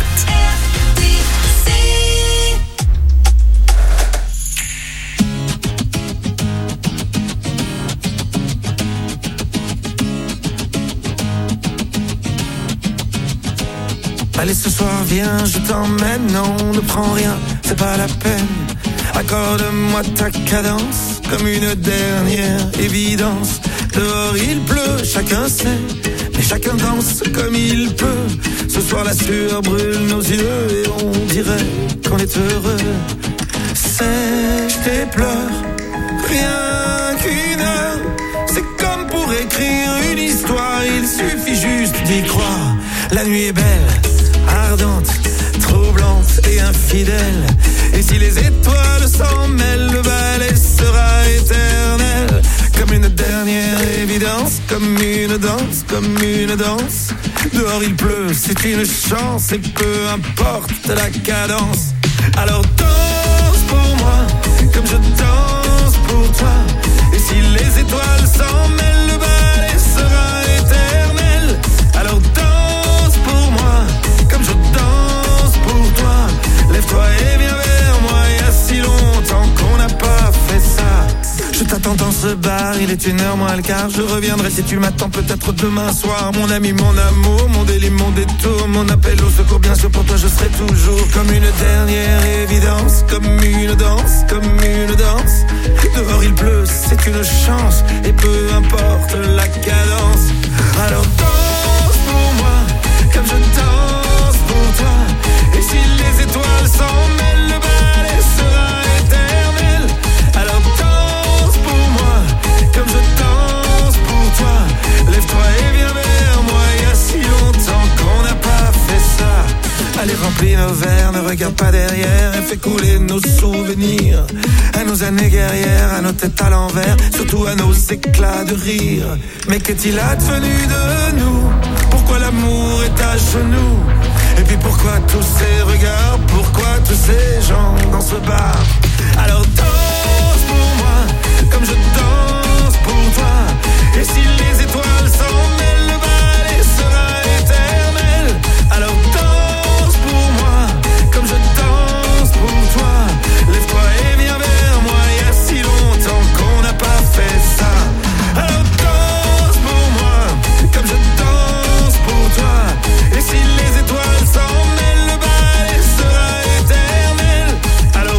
Speaker 7: Allez ce soir viens, je t'emmène, non ne prends rien, c'est pas la peine. Accorde-moi ta cadence, comme une dernière évidence. Dehors il pleut, chacun sait, mais chacun danse comme il peut. Ce soir la sueur brûle nos yeux et on dirait qu'on est heureux. Sèche tes pleurs, rien qu'une heure. C'est comme pour écrire une histoire, il suffit juste d'y croire. La nuit est belle, ardente, troublante et infidèle. Et si les étoiles s'en mêlent, le ballet sera éternel. Comme une dernière évidence, comme une danse, comme une danse. Dehors il pleut, c'est une chance, et peu importe la cadence. Alors danse pour moi, comme je danse pour toi. Et si les étoiles s'en mêlent, le ballet sera éternel. Alors danse pour moi, comme je danse pour toi. Lève-toi et viens vers moi, il y a si longtemps qu'on n'a pas fait ça. Je t'attends dans ce bar, il est une heure moins le quart. Je reviendrai si tu m'attends peut-être demain soir. Mon ami, mon amour, mon délit, mon détour, mon appel au secours, bien sûr pour toi je serai toujours. Comme une dernière évidence, comme une danse, comme une danse. Dehors il pleut, c'est une chance, et peu importe la cadence. Alors danse pour moi, comme je danse pour toi. Et si les étoiles s'en mêlent, le ballet sera éternel. Alors danse pour moi, comme je danse pour toi. Lève-toi et viens vers moi, il y a si longtemps qu'on n'a pas fait ça. Allez remplis nos verres, ne regarde pas derrière, et fais couler nos souvenirs. À nos années guerrières, à nos têtes à l'envers, surtout à nos éclats de rire. Mais qu'est-il advenu de nous? Pourquoi l'amour est à genoux? Et puis pourquoi tous ces regards? Pourquoi tous ces gens dans ce bar? Alors danse pour moi, comme je danse pour toi. Et si les étoiles s'en mêlent, le ballet sera éternel. Alors danse pour moi, comme je danse pour toi. Lève-toi et viens vers moi, il y a si longtemps qu'on n'a pas fait ça. Alors danse pour moi, comme je danse pour toi. Et si les étoiles s'en mêlent, le ballet sera éternel. Alors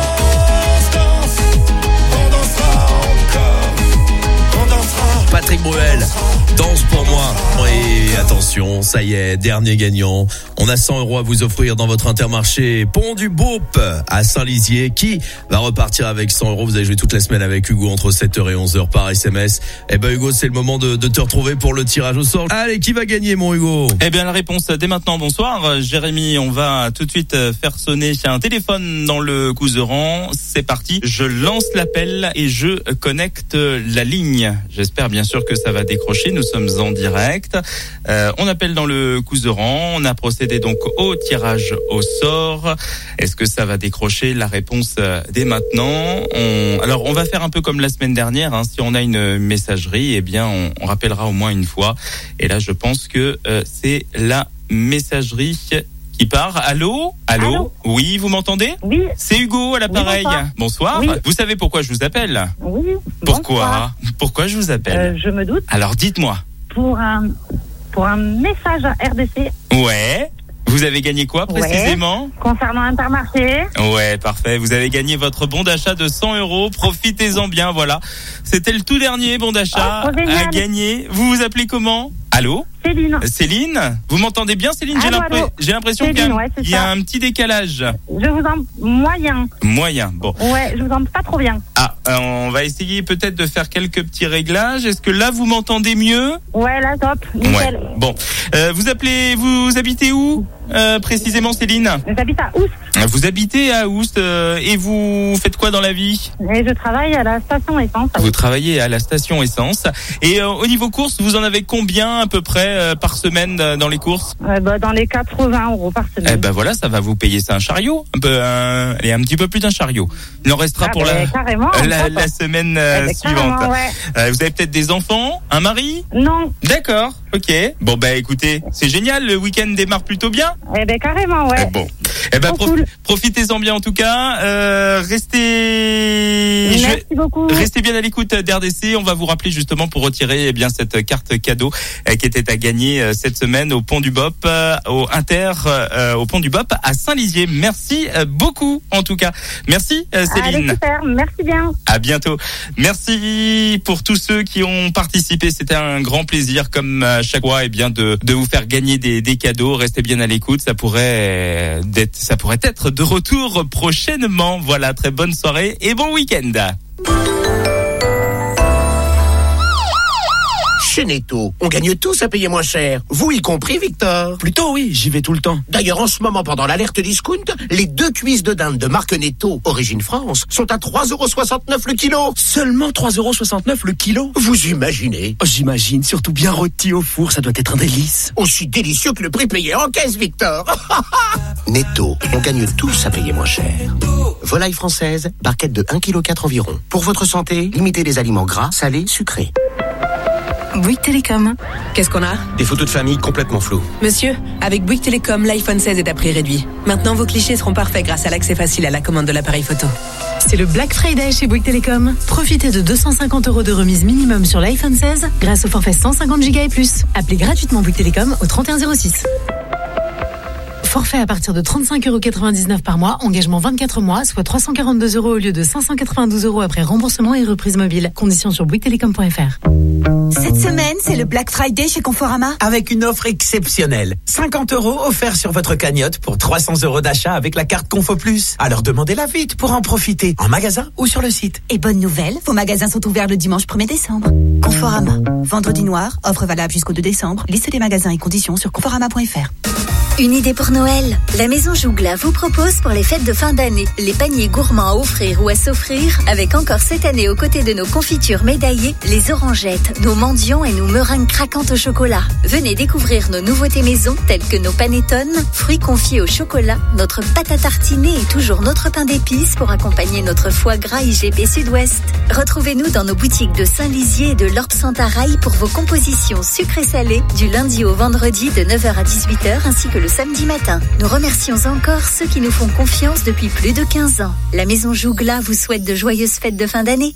Speaker 7: danse, danse, on dansera encore, on dansera.
Speaker 3: Patrick Bruel, danse pour moi. Et attention, ça y est, dernier gagnant. On a cent euros à vous offrir dans votre Intermarché Pont du Beaupe à Saint-Lizier. Qui va repartir avec cent euros? Vous avez joué toute la semaine avec Hugo entre sept heures et onze heures par S M S. Eh ben Hugo, c'est le moment de, de te retrouver pour le tirage au sort. Allez, qui va gagner mon Hugo?
Speaker 13: Eh bien la réponse dès maintenant, bonsoir. Jérémy, on va tout de suite faire sonner un téléphone dans le Couserans. C'est parti, je lance l'appel et je connecte la ligne. J'espère bien sûr que ça va décrocher, nous sommes en direct. Euh, on appelle dans le Couserans, on a procédé donc au tirage au sort. Est-ce que ça va décrocher? La réponse dès maintenant. On... Alors on va faire un peu comme la semaine dernière, hein. Si on a une messagerie, eh bien on, on rappellera au moins une fois. Et là je pense que euh, c'est la messagerie qui part. Allô? Allô? Allô? Oui, vous m'entendez? Oui. C'est Hugo à l'appareil. Oui, bonsoir. bonsoir. Oui. Vous savez pourquoi je vous appelle?
Speaker 14: Oui.
Speaker 13: Pourquoi?
Speaker 14: Bonsoir.
Speaker 13: Pourquoi je vous appelle?
Speaker 14: euh, Je me doute.
Speaker 13: Alors dites-moi.
Speaker 14: Pour un, pour un message à R D C.
Speaker 13: Ouais. Vous avez gagné quoi précisément?
Speaker 14: Ouais. Concernant Intermarché.
Speaker 13: Ouais, parfait. Vous avez gagné votre bon d'achat de cent euros. Profitez-en bien, voilà. C'était le tout dernier bon d'achat
Speaker 14: oh,
Speaker 13: à gagner. Vous vous appelez comment? Allô?
Speaker 14: Céline.
Speaker 13: Céline? Vous m'entendez bien, Céline?
Speaker 14: Allô,
Speaker 13: J'ai, l'impré- j'ai l'impression Céline, qu'il y a,
Speaker 14: ouais,
Speaker 13: il y a un petit décalage.
Speaker 14: Je vous en... Moyen.
Speaker 13: Moyen, bon.
Speaker 14: Ouais, je vous entends pas trop bien.
Speaker 13: Ah, euh, on va essayer peut-être de faire quelques petits réglages. Est-ce que là, vous m'entendez mieux?
Speaker 14: Ouais, là, top. Nickel.
Speaker 13: Ouais, bon. Euh, vous appelez, vous habitez où? euh, précisément, Céline?
Speaker 14: J'habite à Oust.
Speaker 13: Vous habitez à Oust euh, et vous faites quoi dans la vie?
Speaker 14: Et je travaille à la station essence.
Speaker 13: Vous travaillez à la station essence. Et euh, au niveau courses, vous en avez combien à peu près euh, par semaine euh, dans les courses?
Speaker 14: euh, bah, Dans les quatre-vingts euros par semaine.
Speaker 13: Eh ben voilà, ça va vous payer, c'est un chariot, un peu, euh, allez, un petit peu plus d'un chariot. Il en restera
Speaker 14: Ah
Speaker 13: pour
Speaker 14: ben,
Speaker 13: la,
Speaker 14: carrément,
Speaker 13: la, la semaine euh,
Speaker 14: Eh ben,
Speaker 13: suivante.
Speaker 14: carrément, ouais.
Speaker 13: Euh, vous avez peut-être des enfants, un mari?
Speaker 14: Non.
Speaker 13: D'accord, ok. Bon bah écoutez, c'est génial, le week-end démarre plutôt bien.
Speaker 14: Eh ben carrément, ouais.
Speaker 13: Eh bon, eh ben prof- cool. Profitez-en bien en tout cas. Euh, restez,
Speaker 14: Merci
Speaker 13: Je...
Speaker 14: beaucoup.
Speaker 13: Restez bien à l'écoute d'R D C. On va vous rappeler justement pour retirer eh bien cette carte cadeau euh, qui était à gagner euh, cette semaine au Pont du Bop, euh, au Inter, euh, au Pont du Bop à Saint-Lizier. Merci euh, beaucoup en tout cas. Merci euh, Céline.
Speaker 14: Allez, super, merci bien.
Speaker 13: À bientôt. Merci pour tous ceux qui ont participé. C'était un grand plaisir, comme à chaque fois, eh bien de de vous faire gagner des des cadeaux. Restez bien à l'écoute. Ça pourrait d'être, ça pourrait être de retour prochainement. Voilà, très bonne soirée et bon week-end.
Speaker 15: Chez Netto, on gagne tous à payer moins cher. Vous y compris, Victor?
Speaker 6: Plutôt oui, j'y vais tout le temps.
Speaker 15: D'ailleurs, en ce moment, pendant l'alerte discount, les deux cuisses de dinde de marque Netto, origine France, sont à trois euros soixante-neuf le kilo.
Speaker 6: Seulement trois euros soixante-neuf le kilo?
Speaker 15: Vous imaginez?
Speaker 6: Oh, j'imagine, surtout bien rôti au four, ça doit être un délice.
Speaker 15: Aussi délicieux que le prix payé en caisse, Victor. Netto, on gagne tous à payer moins cher. Volaille française, barquette de un virgule quatre kilos environ. Pour votre santé, limitez les aliments gras, salés, sucrés.
Speaker 16: Bouygues Télécom. Qu'est-ce qu'on a?
Speaker 15: Des photos de famille complètement floues.
Speaker 16: Monsieur, avec Bouygues Télécom, l'iPhone seize est à prix réduit. Maintenant, vos clichés seront parfaits grâce à l'accès facile à la commande de l'appareil photo.
Speaker 17: C'est le Black Friday chez Bouygues Télécom. Profitez de deux cent cinquante euros de remise minimum sur l'iPhone seize grâce au forfait cent cinquante giga et plus. Appelez gratuitement Bouygues Télécom au trente et un zéro six. Forfait à partir de trente-cinq euros quatre-vingt-dix-neuf par mois, engagement vingt-quatre mois, soit trois cent quarante-deux euros au lieu de cinq cent quatre-vingt-douze euros après remboursement et reprise mobile. Conditions sur bouygues télécom point f r.
Speaker 19: Cette semaine, c'est le Black Friday chez Conforama.
Speaker 6: Avec une offre exceptionnelle. cinquante euros offerts sur votre cagnotte pour trois cents euros d'achat avec la carte Confo Plus. Alors demandez-la vite pour en profiter, en magasin ou sur le site.
Speaker 19: Et bonne nouvelle, vos magasins sont ouverts le dimanche premier décembre. Conforama. Vendredi noir, offre valable jusqu'au deux décembre. Liste des magasins et conditions sur conforama point f r.
Speaker 18: Une idée pour Noël. La Maison Jougla vous propose pour les fêtes de fin d'année les paniers gourmands à offrir ou à s'offrir, avec encore cette année aux côtés de nos confitures médaillées, les orangettes, nos mendiants et nos meringues craquantes au chocolat. Venez découvrir nos nouveautés maison telles que nos panettones, fruits confits au chocolat, notre pâte à tartiner et toujours notre pain d'épices pour accompagner notre foie gras I G P Sud-Ouest. Retrouvez-nous dans nos boutiques de Saint-Lizier et de l'Orbe-Santaraille pour vos compositions sucrées-salées du lundi au vendredi de neuf heures à dix-huit heures ainsi que le samedi matin. Nous remercions encore ceux qui nous font confiance depuis plus de quinze ans. La Maison Jougla vous souhaite de joyeuses fêtes de fin d'année.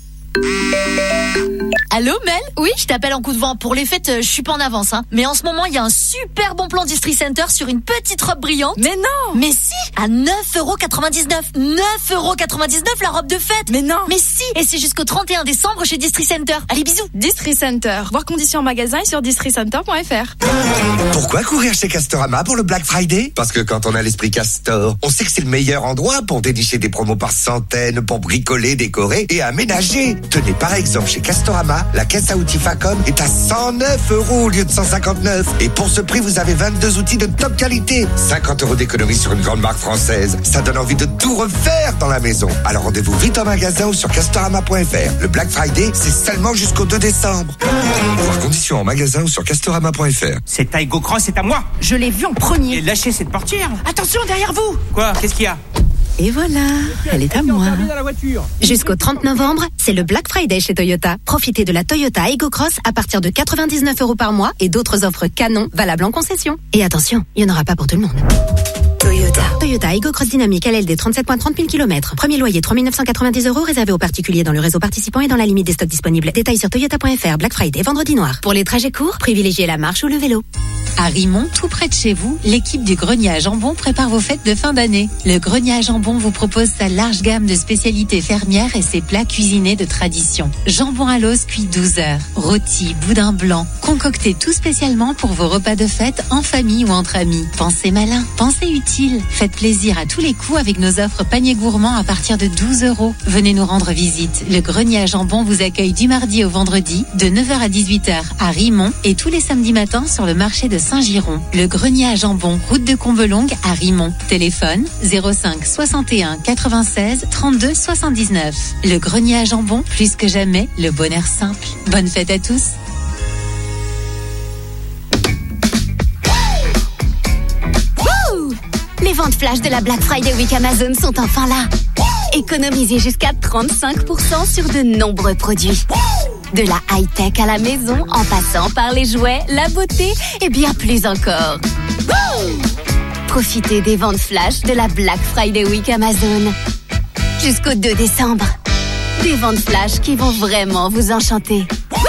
Speaker 20: Allô Mel? Oui, je t'appelle en coup de vent. Pour les fêtes, je suis pas en avance, hein. Mais en ce moment, il y a un super bon plan District Center sur une petite robe brillante.
Speaker 19: Mais non!
Speaker 20: Mais si! À neuf euros quatre-vingt-dix-neuf. neuf euros quatre-vingt-dix-neuf la robe de fête.
Speaker 19: Mais non!
Speaker 20: Mais si! Et c'est jusqu'au trente et un décembre chez District Center. Allez, bisous!
Speaker 23: District Center. Voir conditions en magasin et sur district center point f r.
Speaker 24: Pourquoi courir chez Castorama pour le Black Friday? Parce que quand on a l'esprit Castor, on sait que c'est le meilleur endroit pour dénicher des promos par centaines, pour bricoler, décorer et aménager. Tenez, par exemple, chez Castorama, la caisse à outils Facom est à cent neuf euros au lieu de cent cinquante-neuf. Et pour ce prix, vous avez vingt-deux outils de top qualité. cinquante euros d'économie sur une grande marque française. Ça donne envie de tout refaire dans la maison. Alors rendez-vous vite en magasin ou sur castorama point f r. Le Black Friday, c'est seulement jusqu'au deux décembre. Voir conditions en magasin ou sur castorama point f r.
Speaker 15: Cette Taigo Cross c'est à moi.
Speaker 19: Je l'ai vu en premier.
Speaker 15: Et lâchez cette portière.
Speaker 19: Attention, derrière vous!
Speaker 15: Quoi? Qu'est-ce qu'il y a?
Speaker 17: Et voilà, elle est à moi.
Speaker 18: Jusqu'au trente novembre, c'est le Black Friday chez Toyota. Profitez de la Toyota Aygo Cross à partir de quatre-vingt-dix-neuf euros par mois et d'autres offres canon valables en concession. Et attention, il n'y en aura pas pour tout le monde. Toyota. Toyota Aygo Cross Dynamique L L D trente-sept virgule trente mille kilomètres. Premier loyer trois mille neuf cent quatre-vingt-dix euros réservé aux particuliers dans le réseau participant et dans la limite des stocks disponibles. Détails sur toyota point f r. Black Friday, vendredi noir. Pour les trajets courts, privilégiez la marche ou le vélo.
Speaker 1: À Rimont, tout près de chez vous, l'équipe du Grenier à Jambon prépare vos fêtes de fin d'année. Le Grenier à Jambon vous propose sa large gamme de spécialités fermières et ses plats cuisinés de tradition. Jambon à l'os cuit douze heures, rôti, boudin blanc, concocté tout spécialement pour vos repas de fête en famille ou entre amis. Pensez malin, pensez utile. Faites plaisir à tous les coups avec nos offres panier gourmand à partir de douze euros. Venez nous rendre visite. Le grenier à jambon vous accueille du mardi au vendredi de neuf heures à dix-huit heures à Rimont et tous les samedis matins sur le marché de Saint-Giron. Le grenier à jambon, route de Combelongue à Rimont. Téléphone zéro cinq soixante et un quatre-vingt-seize trente-deux soixante-dix-neuf. Le grenier à jambon, plus que jamais, le bonheur simple. Bonne fête à tous.
Speaker 5: Les ventes flash de la Black Friday Week Amazon sont enfin là. Économisez jusqu'à trente-cinq pour cent sur de nombreux produits. De la high-tech à la maison, en passant par les jouets, la beauté et bien plus encore. Profitez des ventes flash de la Black Friday Week Amazon. Jusqu'au deux décembre. Des ventes flash qui vont vraiment vous enchanter.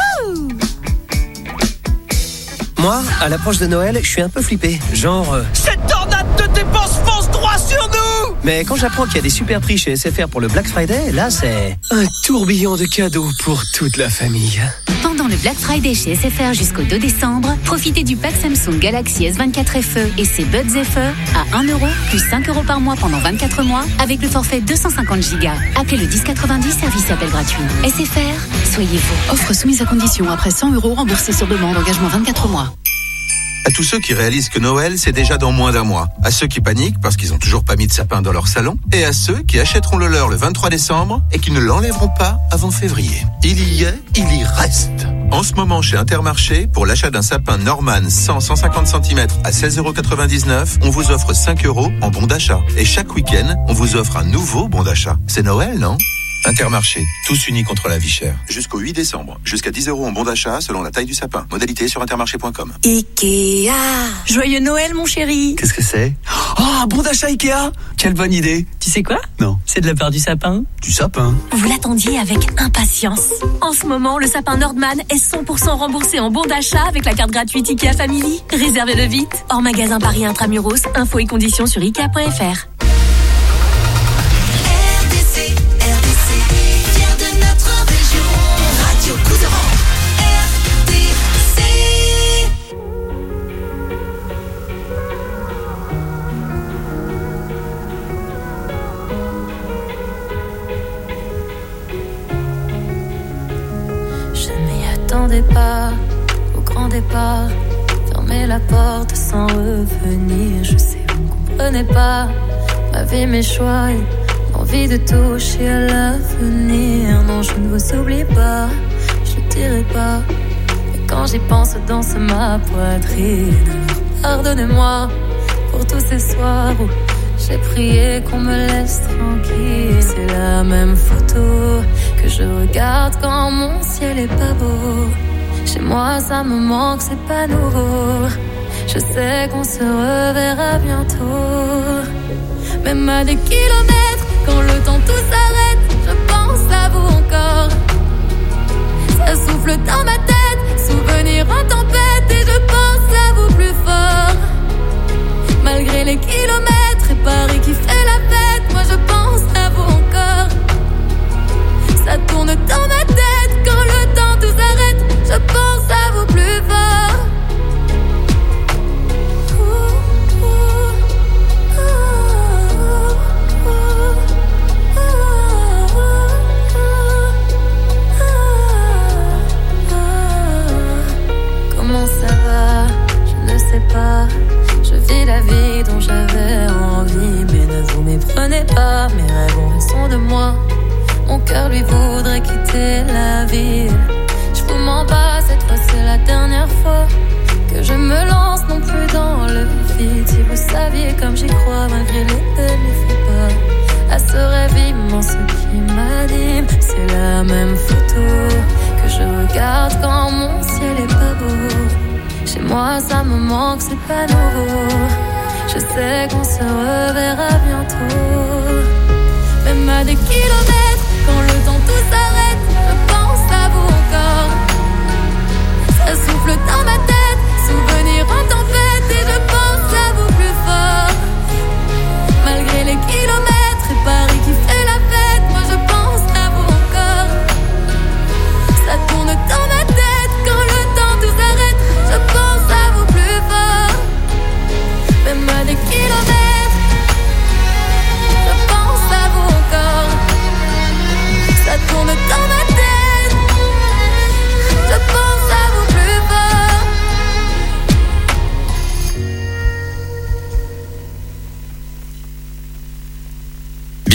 Speaker 8: Moi, à l'approche de Noël, je suis un peu flippé. Genre... Euh...
Speaker 9: Cette tornade de dépenses fonce droit sur nous!
Speaker 8: Mais quand j'apprends qu'il y a des super prix chez S F R pour le Black Friday, là, c'est... un tourbillon de cadeaux pour toute la famille.
Speaker 1: Pendant le Black Friday chez S F R jusqu'au deux décembre, profitez du pack Samsung Galaxy S vingt-quatre F E et ses Buds F E à un euro, plus cinq euros par mois pendant vingt-quatre mois, avec le forfait deux cent cinquante gigas. Appelez le dix quatre-vingt-dix, service et appel gratuit. S F R, soyez vous.
Speaker 12: Offre soumise à condition après cent euros remboursés sur demande, engagement vingt-quatre mois.
Speaker 21: À tous ceux qui réalisent que Noël, c'est déjà dans moins d'un mois. À ceux qui paniquent parce qu'ils ont toujours pas mis de sapin dans leur salon. Et à ceux qui achèteront le leur le vingt-trois décembre et qui ne l'enlèveront pas avant février. Il y est, il y reste. En ce moment, chez Intermarché, pour l'achat d'un sapin Norman cent à cent cinquante centimètres à seize euros quatre-vingt-dix-neuf, on vous offre cinq euros en bon d'achat. Et chaque week-end, on vous offre un nouveau bon d'achat. C'est Noël, non ? Intermarché, tous unis contre la vie chère. Jusqu'au huit décembre, jusqu'à dix euros en bon d'achat selon la taille du sapin. Modalité sur intermarché point com.
Speaker 16: Ikea. Joyeux Noël, mon chéri.
Speaker 8: Qu'est-ce que c'est ? Oh, un bon d'achat Ikea ! Quelle bonne idée.
Speaker 16: Tu sais quoi ?
Speaker 8: Non.
Speaker 16: C'est de la part du sapin.
Speaker 8: Du sapin ?
Speaker 16: Vous l'attendiez avec impatience. En ce moment, le sapin Nordman est cent pour cent remboursé en bon d'achat avec la carte gratuite Ikea Family. Réservez-le vite. Hors magasin Paris Intramuros, infos et conditions sur ikea point f r.
Speaker 22: Pas au grand départ, fermer la porte sans revenir. Je sais, vous ne comprenez pas ma vie, mes choix et l'envie de toucher à l'avenir. Non, je ne vous oublie pas, je ne dirai pas. Mais quand j'y pense, danse ma poitrine. Alors pardonnez-moi pour tous ces soirs où j'ai prié qu'on me laisse tranquille. C'est la même photo que je regarde quand mon ciel est pas beau. Chez moi ça me manque, c'est pas nouveau. Je sais qu'on se reverra bientôt. Même à des kilomètres, quand le temps tout s'arrête, je pense à vous encore. Ça souffle dans ma tête, souvenir en tempête, et je pense à vous plus fort. Malgré les kilomètres et Paris qui fait la fête, moi je pense à vous encore. Ça tourne dans ma tête quand le temps tout s'arrête, je pense à vous plus fort. Comment ça va? Je ne sais pas. Je vis la vie dont j'avais envie, mais ne vous méprenez pas. Mes rêves ont raison de moi. Mon cœur lui voudrait quitter la ville. Je vous mens pas, cette fois c'est la dernière fois que je me lance non plus dans le vide. Si vous saviez comme j'y crois, malgré les peines, ne fais pas à ce rêve immense qui m'anime. C'est la même photo que je regarde quand mon ciel est pas beau. Chez moi ça me manque, c'est pas nouveau. Je sais qu'on se reverra bientôt. Même à des kilomètres, quand le temps tout s'arrête, je pense à vous encore. Ça souffle dans ma tête, souvenir en tempête, et je pense à vous plus fort. Malgré les kilomètres et Paris qui fait la fête, moi je pense à vous encore. Ça tourne dans ma tête, quand le temps tout s'arrête, je pense à vous plus fort. Même à des kilomètres.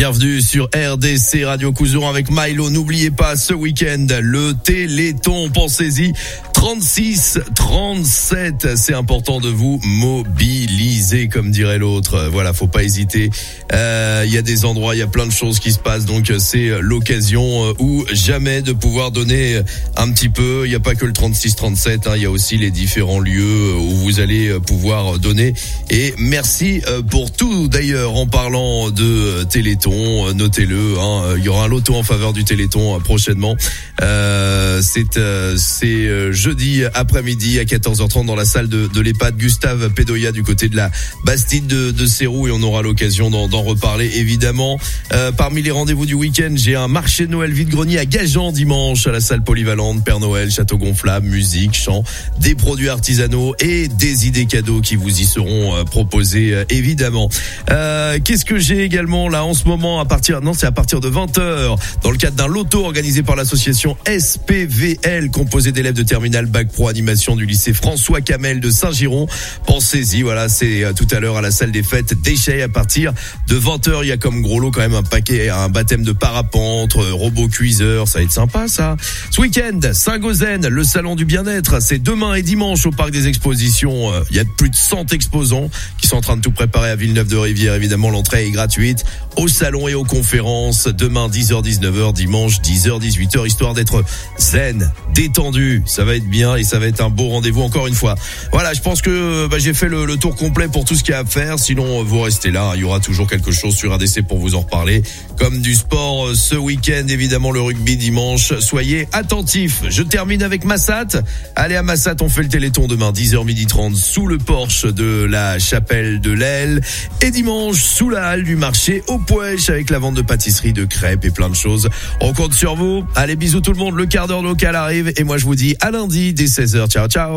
Speaker 3: Bienvenue sur R D C Radio Couseron avec Milo. N'oubliez pas ce week-end le Téléthon, pensez-y. trente-six trente-sept, c'est important de vous mobiliser, comme dirait l'autre. Voilà, faut pas hésiter. Il euh, y a des endroits, il y a plein de choses qui se passent, donc c'est l'occasion ou jamais de pouvoir donner un petit peu. Il n'y a pas que le trente-six trente-sept, hein, il y a aussi les différents lieux où vous allez pouvoir donner. Et merci pour tout. D'ailleurs, en parlant de Téléthon, notez-le. Hein, il y aura un loto en faveur du Téléthon prochainement. Euh, c'est euh, c'est euh, jeudi après-midi à quatorze heures trente dans la salle de, de l'EHPAD Gustave Pédoya du côté de la Bastide de, de Sérou, et on aura l'occasion d'en, d'en reparler évidemment. Euh, parmi les rendez-vous du week-end, j'ai un marché de Noël vide-grenier à Gajan dimanche à la salle polyvalente. Père Noël, château gonflable, musique, chant, des produits artisanaux et des idées cadeaux qui vous y seront euh, proposés euh, évidemment. Euh, qu'est-ce que j'ai également là en ce moment à partir non c'est à partir de vingt heures dans le cadre d'un loto organisé par l'association S P V L composée d'élèves de terminale bac pro animation du lycée François Camel de Saint-Giron. Pensez-y, voilà, c'est tout à l'heure à la salle des fêtes d'Écheille à partir de vingt heures. Il y a comme gros lot quand même un paquet, un baptême de parapente, robot cuiseur, ça va être sympa ça. Ce week-end, Saint-Gozen, le salon du bien-être, c'est demain et dimanche au parc des expositions. Il y a plus de cent exposants qui sont en train de tout préparer à Villeneuve-de-Rivière. Évidemment, l'entrée est gratuite au salon et aux conférences. Demain dix heures dix-neuf heures, dimanche dix heures dix-huit heures, histoire d'être zen, détendu. Ça va être bien et ça va être un beau rendez-vous encore une fois. Voilà, je pense que bah, j'ai fait le, le tour complet pour tout ce qu'il y a à faire. Sinon, vous restez là. Il y aura toujours quelque chose sur R D C pour vous en reparler. Comme du sport ce week-end, évidemment le rugby dimanche. Soyez attentifs. Je termine avec Massat. Allez à Massat, on fait le Téléthon demain dix heures trente sous le porche de la chapelle de l'Aile. Et dimanche, sous la halle du marché au Poèche avec la vente de pâtisseries, de crêpes et plein de choses. On compte sur vous. Allez, bisous tout le monde. Le quart d'heure local arrive et moi je vous dis à lundi dès seize heures. Ciao, ciao.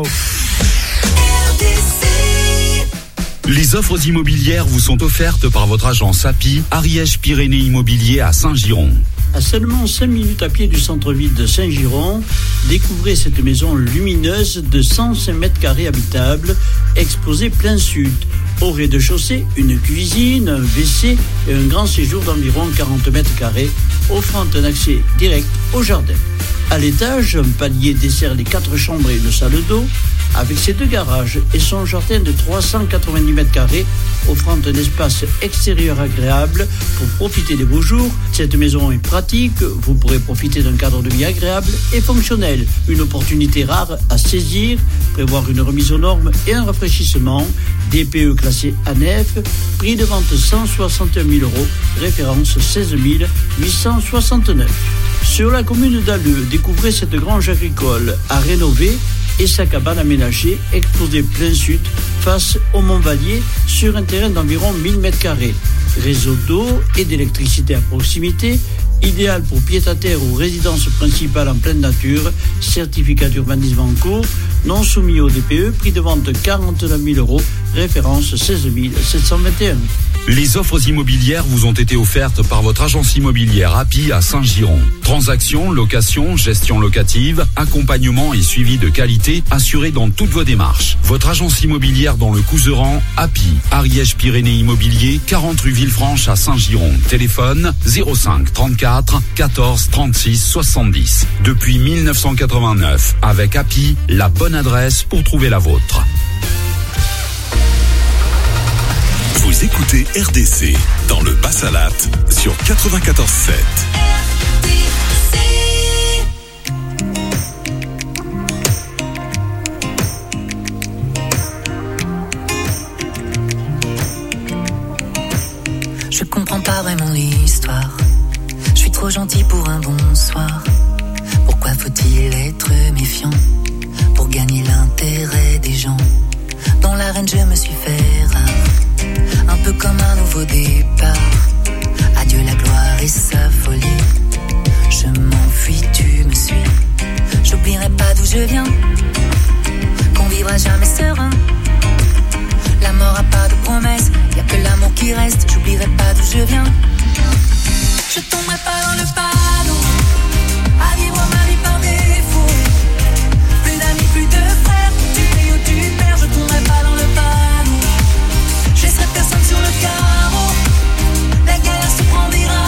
Speaker 2: Les offres immobilières vous sont offertes par votre agence A P I, Ariège-Pyrénées Immobilier à Saint-Giron.
Speaker 4: À seulement cinq minutes à pied du centre-ville de Saint-Giron, découvrez cette maison lumineuse de cent cinq mètres carrés habitables, exposée plein sud. Au rez-de-chaussée, une cuisine, un W C et un grand séjour d'environ quarante mètres carrés, offrant un accès direct au jardin. À l'étage, un palier dessert les quatre chambres et une salle d'eau, avec ses deux garages et son jardin de trois cent quatre-vingt-dix mètres carrés, offrant un espace extérieur agréable pour profiter des beaux jours. Cette maison est pratique, vous pourrez profiter d'un cadre de vie agréable et fonctionnel. Une opportunité rare à saisir, prévoir une remise aux normes et un rafraîchissement. D P E classé A N E F, prix de vente cent soixante et un mille euros, référence seize mille huit cent soixante-neuf. Sur la commune d'Alleux, découvrez cette grange agricole à rénover et sa cabane aménagée, exposée plein sud, face au Mont-Vallier, sur un terrain d'environ mille mètres carrés. Réseau d'eau et d'électricité à proximité, idéal pour pied-à-terre ou résidence principale en pleine nature, certificat d'urbanisme en cours, non soumis au D P E, prix de vente quarante-neuf mille euros, référence seize mille sept cent vingt et un.
Speaker 2: Les offres immobilières vous ont été offertes par votre agence immobilière A P I à Saint-Giron. Transactions, location, gestion locative, accompagnement et suivi de qualité assurés dans toutes vos démarches. Votre agence immobilière dans le Couseran, A P I, Ariège-Pyrénées Immobilier, quarante rue Villefranche à Saint-Giron. Téléphone zéro cinq trente-quatre quatorze trente-six soixante-dix. Depuis mille neuf cent quatre-vingt-neuf, avec A P I, la bonne adresse pour trouver la vôtre.
Speaker 10: Vous écoutez R D C dans le Bas-Salat sur quatre-vingt-quatorze sept.
Speaker 11: Je comprends pas vraiment l'histoire. Je suis trop gentil pour un bonsoir. Pourquoi faut-il être méfiant pour gagner l'intérêt des gens? Dans l'arène je me suis fait rare, un peu comme un nouveau départ. Adieu la gloire et sa folie. Je m'enfuis, tu me suis. J'oublierai pas d'où je viens, qu'on vivra jamais serein. La mort a pas de promesse, y'a que l'amour qui reste. J'oublierai pas d'où je viens. Je tomberai pas dans le panneau à vivre ma vie par défaut. Plus d'amis, plus de frères, tu payes ou tu perds. Je tomberai pas dans le panneau, je laisserai personne sur le carreau. La galère se prend des reins.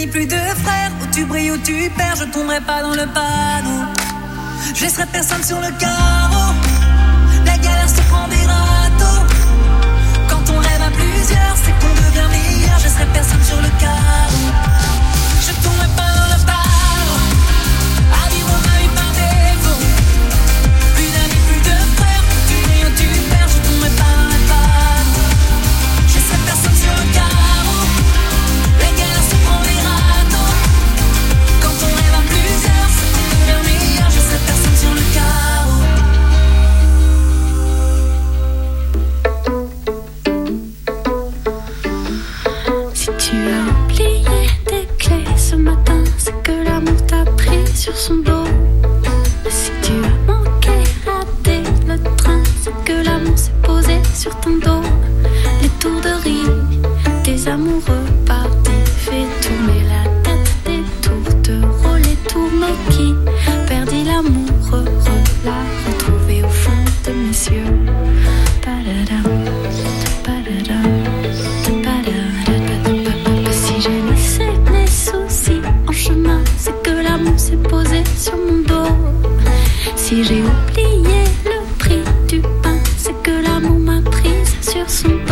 Speaker 22: d'amis, plus de frères. Où tu brilles, où tu perds, je tomberai pas dans le panneau. Je laisserai personne sur le carreau. La galère se prend des râteaux. Quand on rêve à plusieurs, c'est qu'on devient meilleur. Je laisserai personne sur le carreau. Je tomberai pas dans le panneau. À vivre ma vie par défaut. Plus d'amis, plus de frères. Tu brilles, où tu perds, je tomberai pas dans le panneau. Je laisserai personne sur le carreau. La galère se prend des râteaux. Quand on rêve à plusieurs, c'est qu'on devient meilleur. Je laisserai personne sur le carreau. Si tu as oublié tes clés ce matin, c'est que l'amour t'a pris sur son dos. Si tu as manqué, raté le train, c'est que l'amour s'est posé sur ton dos. Les tours de rire, tes amoureux partis, fais tourner la tête, des tours de rôle et tourneaux qui perdit l'amour, la retrouver au fond de mes yeux. Padadam, padadam, padadam. Si j'ai laissé mes soucis en chemin, c'est que l'amour s'est posé sur mon dos. Si j'ai oublié le prix du pain, c'est que l'amour m'a prise sur son